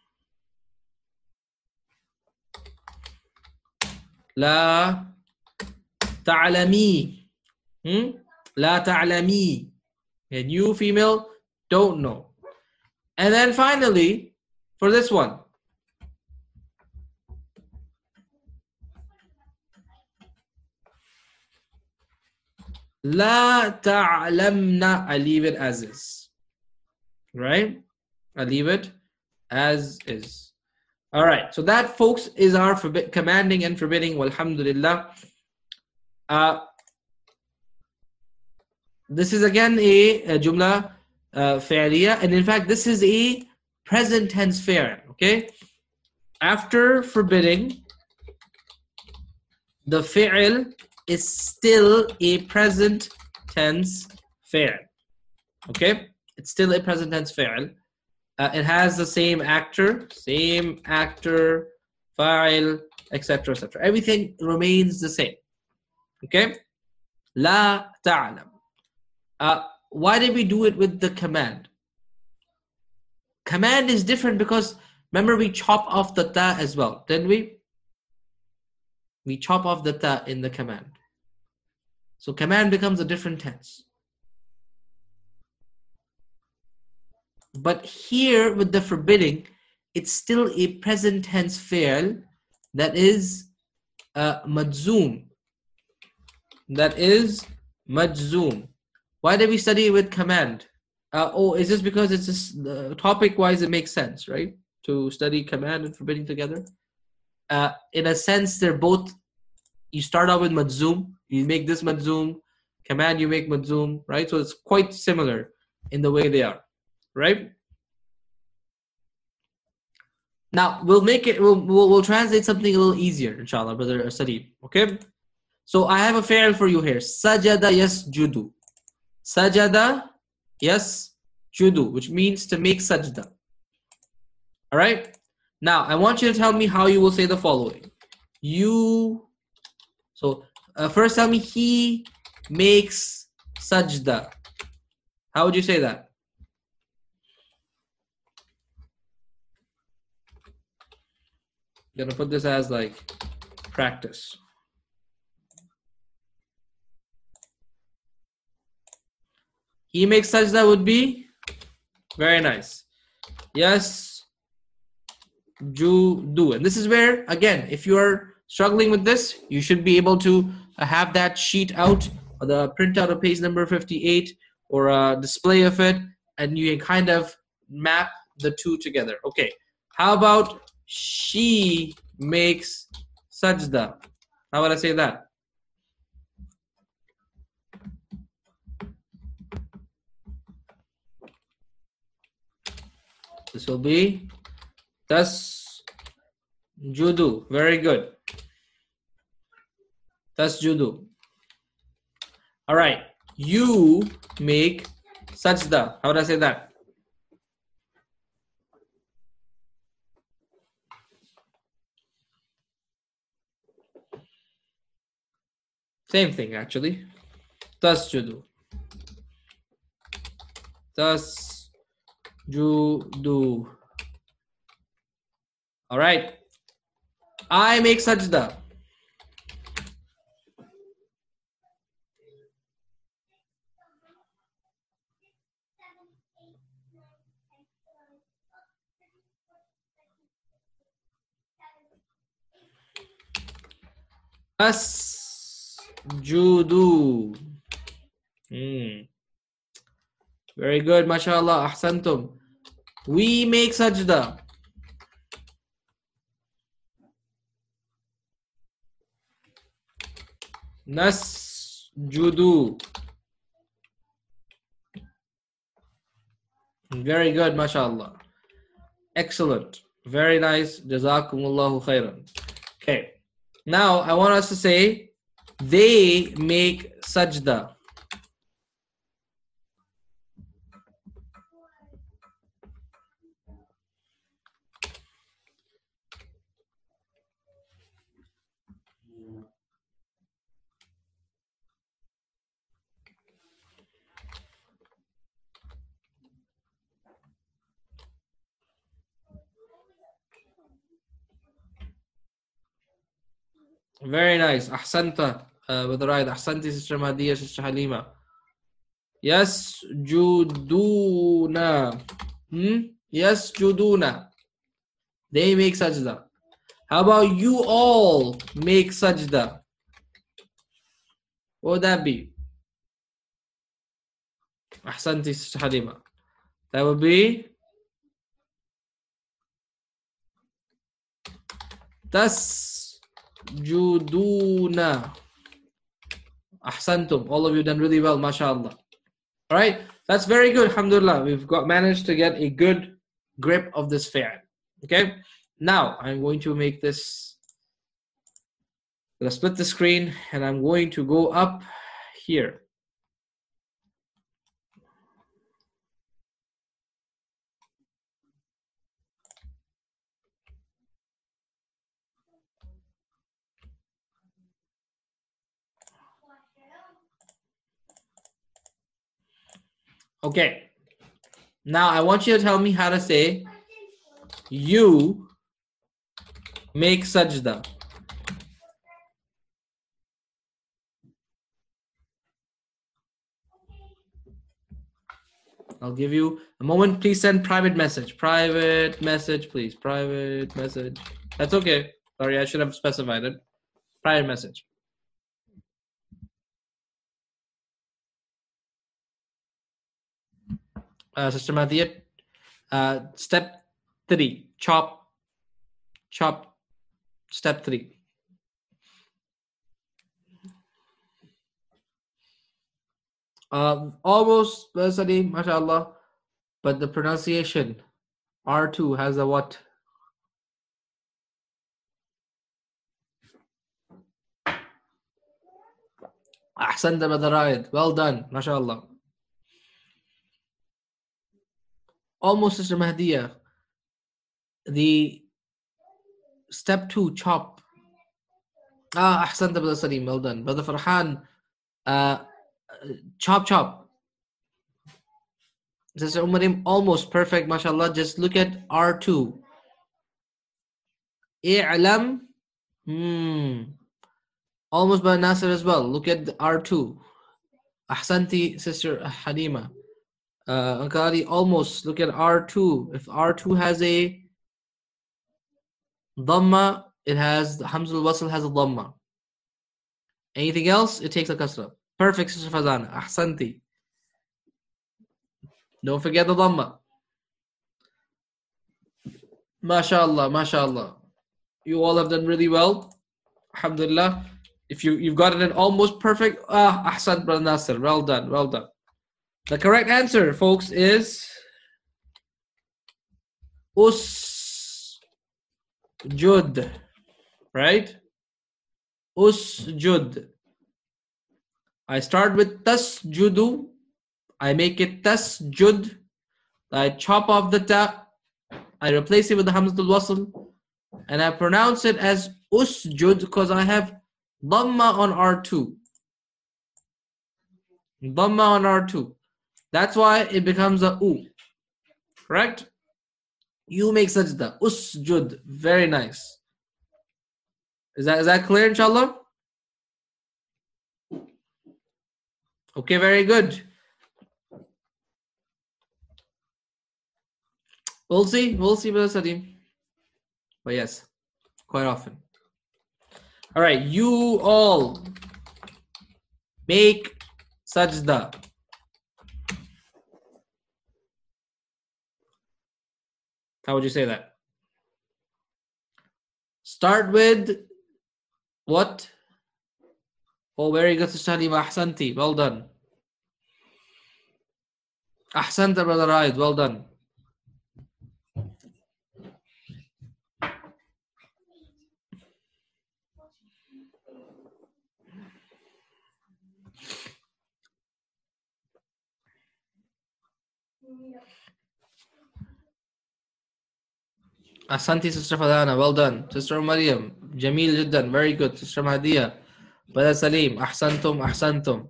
Speaker 1: La ta'lami. La ta'lami. And you female don't know. And then finally, for this one. La ta'lamna. I leave it as is. Right? I leave it as is. All right. So that, folks, is our commanding and forbidding. Walhamdulillah. This is again a jumla fi'liya. And in fact, this is a present tense fi'l. Okay? After forbidding, the fi'l is still a present tense fi'l. Okay? It's still a present tense fi'l. It has the same actor, fa'il, etc., etc. Everything remains the same. Okay? La ta'lam. Why did we do it with the command? Command is different because, remember, we chop off the ta as well, didn't we? We chop off the ta in the command. So command becomes a different tense. But here with the forbidding, it's still a present tense fi'l that is majzoom. That is majzoom. Why did we study it with command? Is this because it's just topic-wise it makes sense, right? To study command and forbidding together. In a sense, they're both. You start out with majzoom. You make this majzoom. Command, you make majzoom, right? So it's quite similar in the way they are. Right? Now we'll make it. We'll translate something a little easier, inshallah, brother Sadeep. Okay. So I have a fi'l for you here. Sajada yasjudu. Sajada yasjudu, which means to make sajda. All right. Now I want you to tell me how you will say the following. First tell me he makes sajda. How would you say that? I'm gonna put this as like practice. He makes sajda would be very nice. Yes, judu. And this is where, again, if you are struggling with this, you should be able to have that sheet out, or the printout of page number 58, or a display of it, and you can kind of map the two together. Okay, how about she makes sajda? How would I say that? This will be tasjudu. Very good. Tasjudu. All right. You make sajda. How would I say that? Same thing, actually. Tasjudu. Tasjudu. All right. I make sajda. Tasjudu. Very good, mashallah, ahsantum. We make sajda. Nasjudu. Very good, mashallah. Excellent. Very nice. Jazakumullahu khairan. Okay. Now I want us to say they make sajda. Very nice. Ahsanta. With the right. Ahsanti, Sister Mahdiya, Sister Halima. Yes, juduna. Yes, juduna. They make sajda. How about you all make sajda? What would that be? Ahsanti, Sister Halima. That would be tasjuduna. Ahsantum. All of you done really well, mashallah. All right, that's very good. Alhamdulillah, we've managed to get a good grip of this fi'l. Okay, now I'm going to make this. I'm going to split the screen, and I'm going to go up here. Okay, now I want you to tell me how to say you make sajda. I'll give you a moment. Please send private message. Private message, please. Private message. That's okay. Sorry, I should have specified it. Private message. Sister Madhiyat, step 3, chop, step 3. Almost, Salim, mashallah, but the pronunciation, R2 has a what? Ahsan Badaraid, well done, mashallah. Almost, Sister Mahdiya. The step 2, chop. Ahsan Brother Salim, well done. Brother Farhan, chop. Sister Umarim, almost perfect, mashallah. Just look at R2. I'lam. Almost by Nasir as well. Look at R2. Ahsanti, Sister Halima. Uncle Ali, almost. Look at R2. If R2 has a dhamma, it has Hamzul Wasl has a dhamma. Anything else, it takes a kasra. Perfect, Sister Fazana. Ahsanti. Don't forget the dhamma. MashaAllah, MashaAllah. You all have done really well. Alhamdulillah. If you've gotten it almost perfect, ahsan, Brother Nasser. Well done, well done. The correct answer, folks, is usjud. Right? Usjud. I start with tasjudu. I make it tasjud. I chop off the ta. I replace it with the hamzatul wasl. And I pronounce it as usjud because I have dhamma on R2. Dhamma on R2. That's why it becomes a u. Correct? You make sajda. Usjud. Very nice. Is that clear, inshallah? Okay, very good. We'll see, Brother Sadim. But yes, quite often. All right, you all make sajda. How would you say that? Start with what? Oh, very good, Sister Halima. Ahsanti. Well done. Ahsanta, Brother Raid. Well done. Ahsanti, Sister Fadana. Well done. Sister Maryam. Jameel Jiddan. Very good. Sister Mahdiya. Brother Salim. Ahsantum. Ahsantum.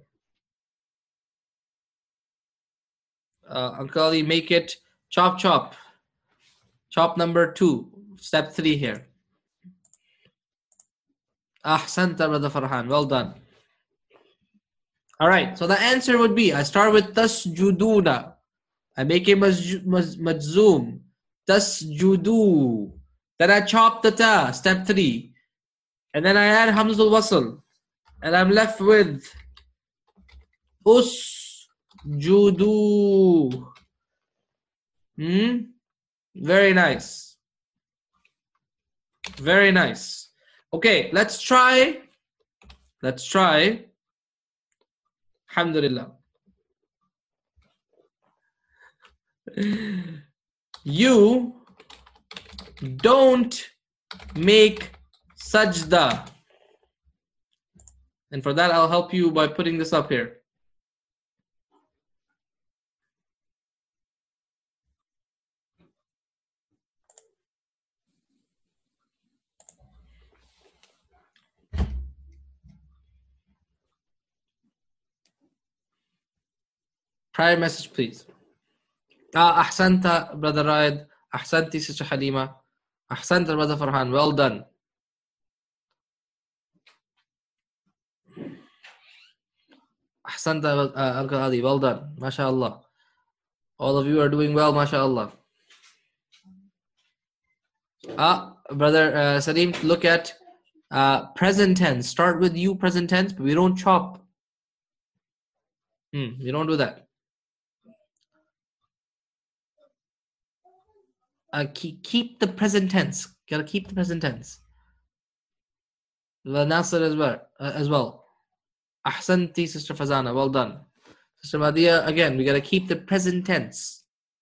Speaker 1: Uncle Ali, make it chop chop. Chop number 2. Step 3 here. Ahsanta, Brother Farhan. Well done. Alright, so the answer would be, I start with tasjuduna. I make it majzoom. Tasjudu. Then I chop the ta, step 3. And then I add hamzul wasl. And I'm left with usjudu. Very nice. Very nice. Okay, let's try. Alhamdulillah. You don't make sajda. And for that, I'll help you by putting this up here. Prior message, please. Ahsanta, Brother Raid. Ahsanti, Sister Halima. Ahsanta, Brother Farhan. Well done. Ahsanta, Uncle Ali. Well done. MashaAllah. All of you are doing well, MashaAllah. Brother Salim, look at present tense. Start with you, present tense, but we don't chop. We don't do that. Keep the present tense. Gotta keep the present tense. Nasser as well. Ahsanti, Sister Fazana. Well done. Sister Mahdiya, again, we gotta keep the present tense.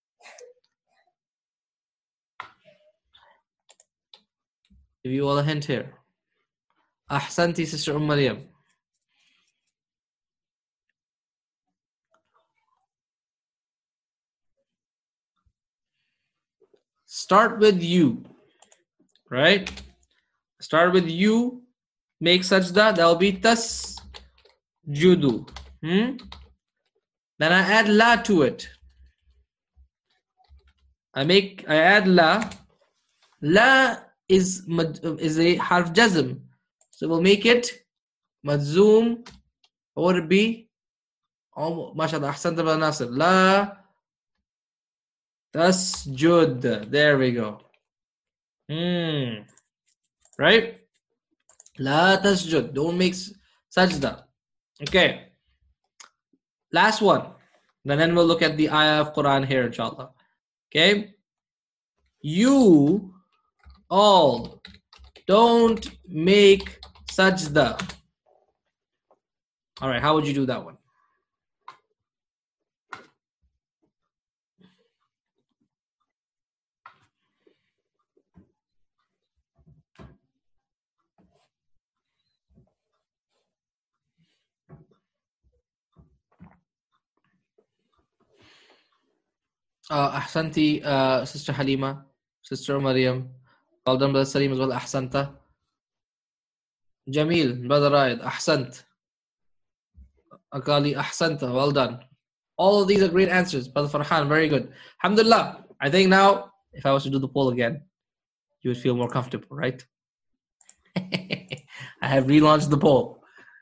Speaker 1: Give you all a hint here. Ahsanti, Sister Maryam. Start with you, right? Start with you, make sajda, that will be tasjudu. Then I add la to it. I add la. La is a harf jazm. So we'll make it majzoom. What would it be? Oh, mashallah, ahsanta ba Nasir. La Tasjud. There we go. Right? La tasjud. Don't make sajda. Okay. Last one. And then we'll look at the ayah of Quran here, inshallah. Okay? You all don't make sajda. All right, how would you do that one? Ahsanti, Sister Halima, Sister Maryam. Well done, Brother Salim as well. Ahsanta. Jamil, Brother Raid. Ahsant. Akali, Ahsanta. Well done. All of these are great answers. Brother Farhan, very good. Alhamdulillah. I think now, if I was to do the poll again, you would feel more comfortable, right? I have relaunched the poll.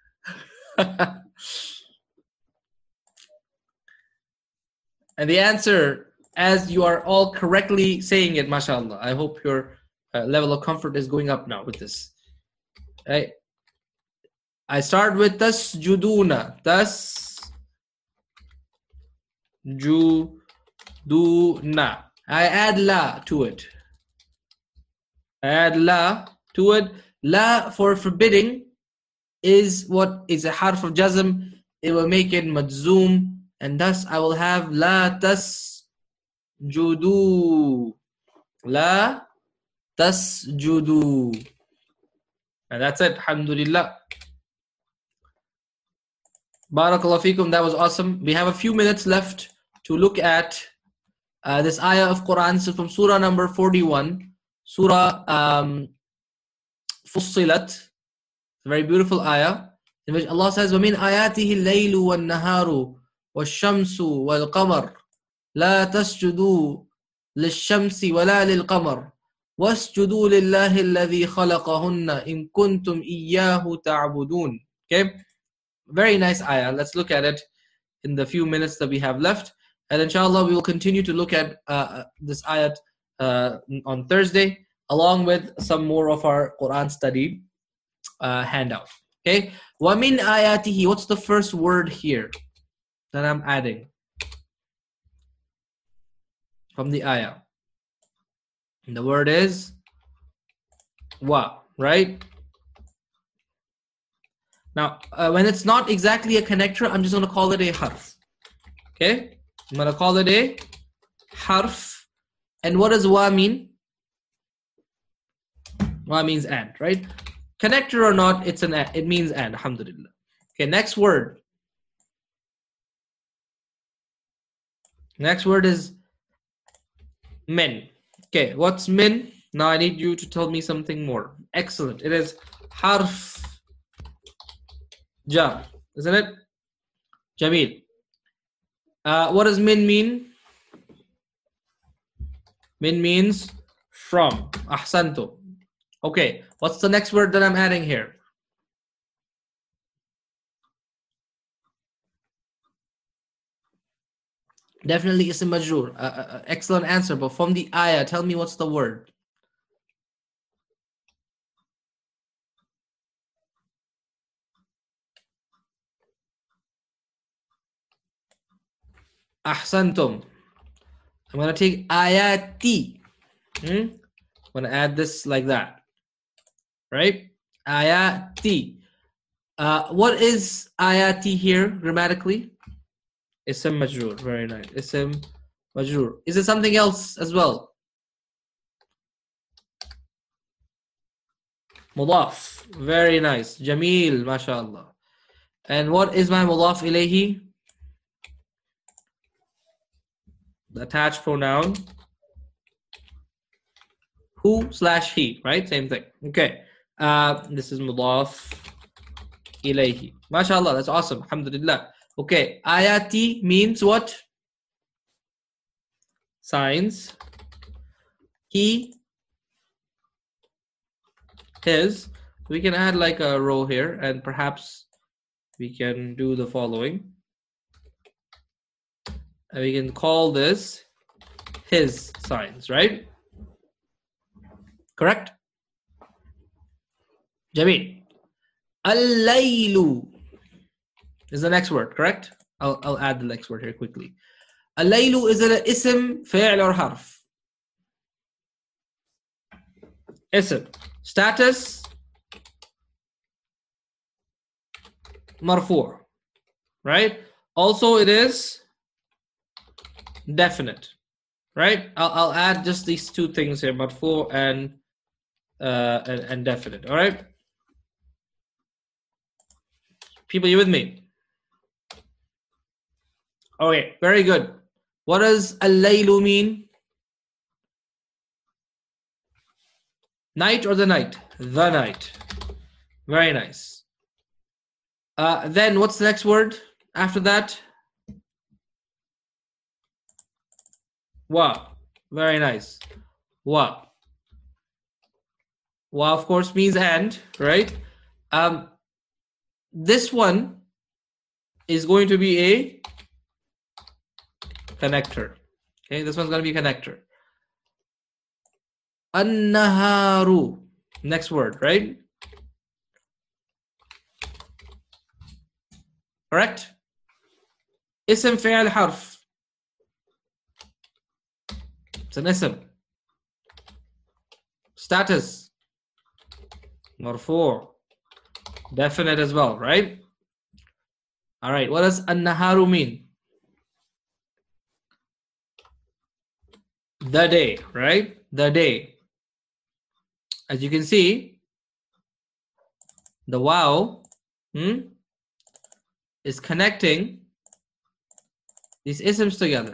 Speaker 1: And the answer, as you are all correctly saying it, mashallah, I hope your level of comfort is going up now with this. Right? I start with tasjuduna. Tasjuduna. I add la to it. La for forbidding is what is a harf of jazm. It will make it majzoom. And thus I will have la tasjudu. La tasjudu. And that's it. Alhamdulillah. Barakallahu feekum. That was awesome. We have a few minutes left to look at this ayah of Quran. So from surah number 41. Surah Fussilat. A very beautiful ayah. In which Allah says, وَمِنْ آيَاتِهِ اللَّيْلُ وَالنَّهَارُ وَالشَّمْسُ وَالْقَمَرُ لَا تَسْجُدُوا لِلشَّمْسِ وَلَا لِلْقَمَرِ وَاسْجُدُوا لِلَّهِ الَّذِي خَلَقَهُنَّ إِن كُنتُمْ إِيَّاهُ تَعْبُدُونَ. Okay, very nice ayah. Let's look at it in the few minutes that we have left, and inshallah we will continue to look at this ayat on Thursday, along with some more of our Quran study handout. Okay, وَمِنْ آيَاتِهِ. What's the first word here that I'm adding from the ayah? And the word is wa, right? Now, when it's not exactly a connector, I'm just going to call it a harf. Okay? I'm going to call it a harf. And what does wa mean? Wa means and, right? Connector or not, it's an and. It means and, alhamdulillah. Okay, next word. Next word is min. Okay, what's min? Now I need you to tell me something more. Excellent. It is harf jar, isn't it? Jameel. What does min mean? Min means from. Ahsantu. Okay, what's the next word that I'm adding here? Definitely ism majroor. Excellent answer. But from the ayah, tell me what's the word? Ahsantum. I'm going to take ayati. I'm going to add this like that. Right? Ayati. What is ayati here grammatically? Ism majroor. Very nice. Ism majroor. Is it something else as well? Mudaf. Very nice. Jameel. MashaAllah. And what is my mudaf ilayhi? The attached pronoun. Who/he. Right? Same thing. Okay. This is mudaf ilayhi. MashaAllah. That's awesome. Alhamdulillah. Okay, ayati means what? Signs. He, his. We can add like a row here, and perhaps we can do the following. And we can call this his signs, right? Correct? Jameel. Al-laylu is the next word, correct? I'll add the next word here quickly. Al-laylu is an ism, fi'l or harf? Ism. Status, marfu', right? Also it is definite, right? I'll add just these two things here, marfu' and definite, all right? People, you with me? Okay, very good. What does al-laylu mean? Night or the night? The night. Very nice. Then what's the next word after that? Wa. Very nice. Wa. Wa, of course, means and, right? This one is going to be a connector. Okay, this one's going to be a connector. An-naharu. Next word, right? Correct? Ism fi'al harf. It's an ism. Status. Marfu'. Definite as well, right? All right, what does an-naharu mean? The day, right? The day. As you can see, the wow is connecting these isms together,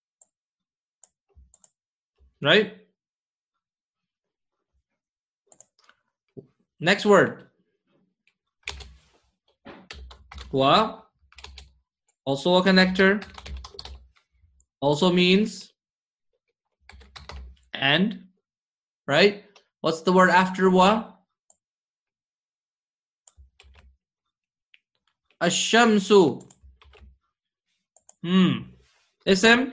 Speaker 1: right? Next word. Wa, also a connector, also means and, right? What's the word after wa? Ash-shamsu. Ism.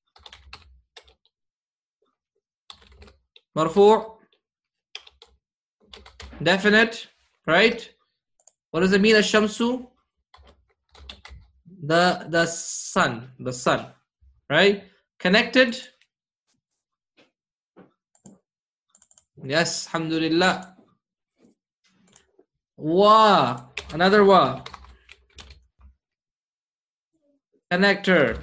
Speaker 1: Marfu'. Definite, right? What does it mean, ash-shamsu? The sun, right? Connected. Yes, alhamdulillah. Wa, another wa. Connector.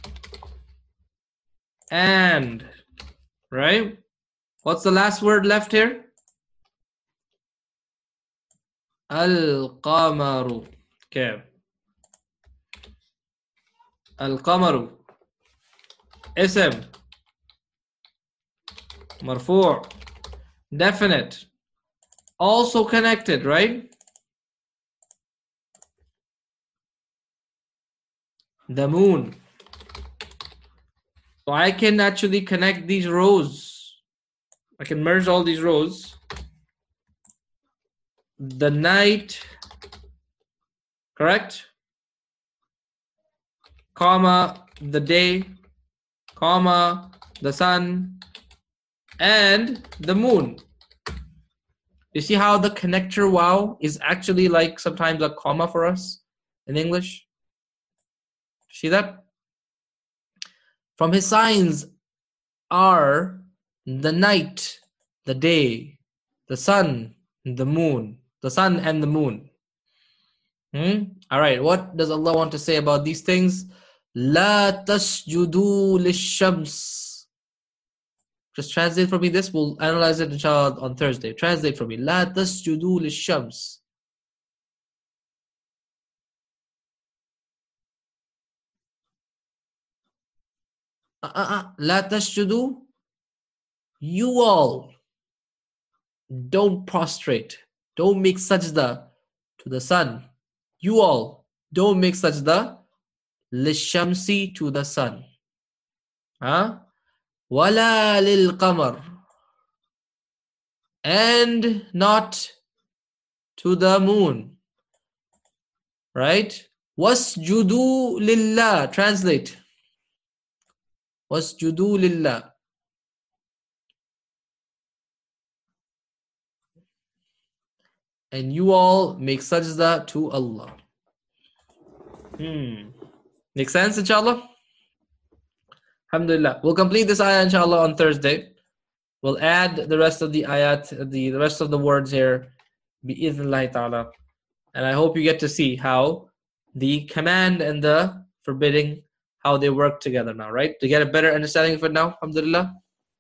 Speaker 1: And, right? What's the last word left here? Al-qamaru. Okay. Al-qamaru. Ism. Marfu'. Definite. Also connected, right? The moon. So I can actually connect these rows. I can merge all these rows. The night, correct? Comma, the day, comma, the sun, and the moon. You see how the connector wow is actually like sometimes a comma for us in English? See that? From his signs are the night, the day, the sun, the moon. The sun and the moon. All right, what does Allah want to say about these things? La tasjudu lish-shams. Just translate for me this. We'll analyze it inshallah on Thursday. Translate for me. La tasjudu lish-shams. La tasjudu. You all don't prostrate. Don't make sajda to the sun. You all don't make sajda lishamsi to the sun. Wala lil qamar. And not to the moon. Right? Wasjudu lillah. Translate. وَاسْجُدُوا لِلَّهِ. And you all make sajda to Allah. Make sense, inshallah? Alhamdulillah. We'll complete this ayah, inshallah, on Thursday. We'll add the rest of the ayat, the rest of the words here, bi-idhnillahi ta'ala. And I hope you get to see how the command and the forbidding, how they work together now, right? To get a better understanding of it now, alhamdulillah.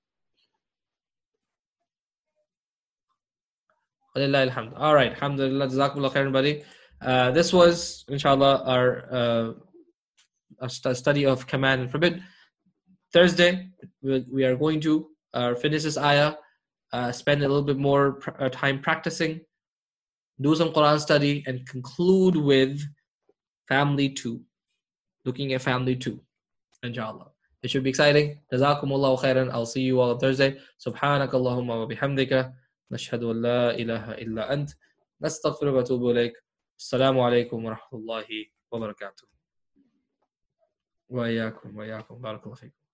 Speaker 1: All right, alhamdulillah, jazakumullah khairan, buddy. This was, inshallah, our study of command and forbid. Thursday, we are going to finish this ayah, spend a little bit more time practicing, do some Quran study, and conclude with family 2, looking at family 2, inshallah. It should be exciting. Jazakumullahu khairan. I'll see you all on Thursday. Subhanakallahumma wa bihamdika. Nashhadu an la ilaha illa ant. Nastaghfiruka wa atubu ilayk. Assalamu alaikum wa rahmatullahi wa barakatuh. Wa iyyakum wa iyyakum. Barakallahu feekum.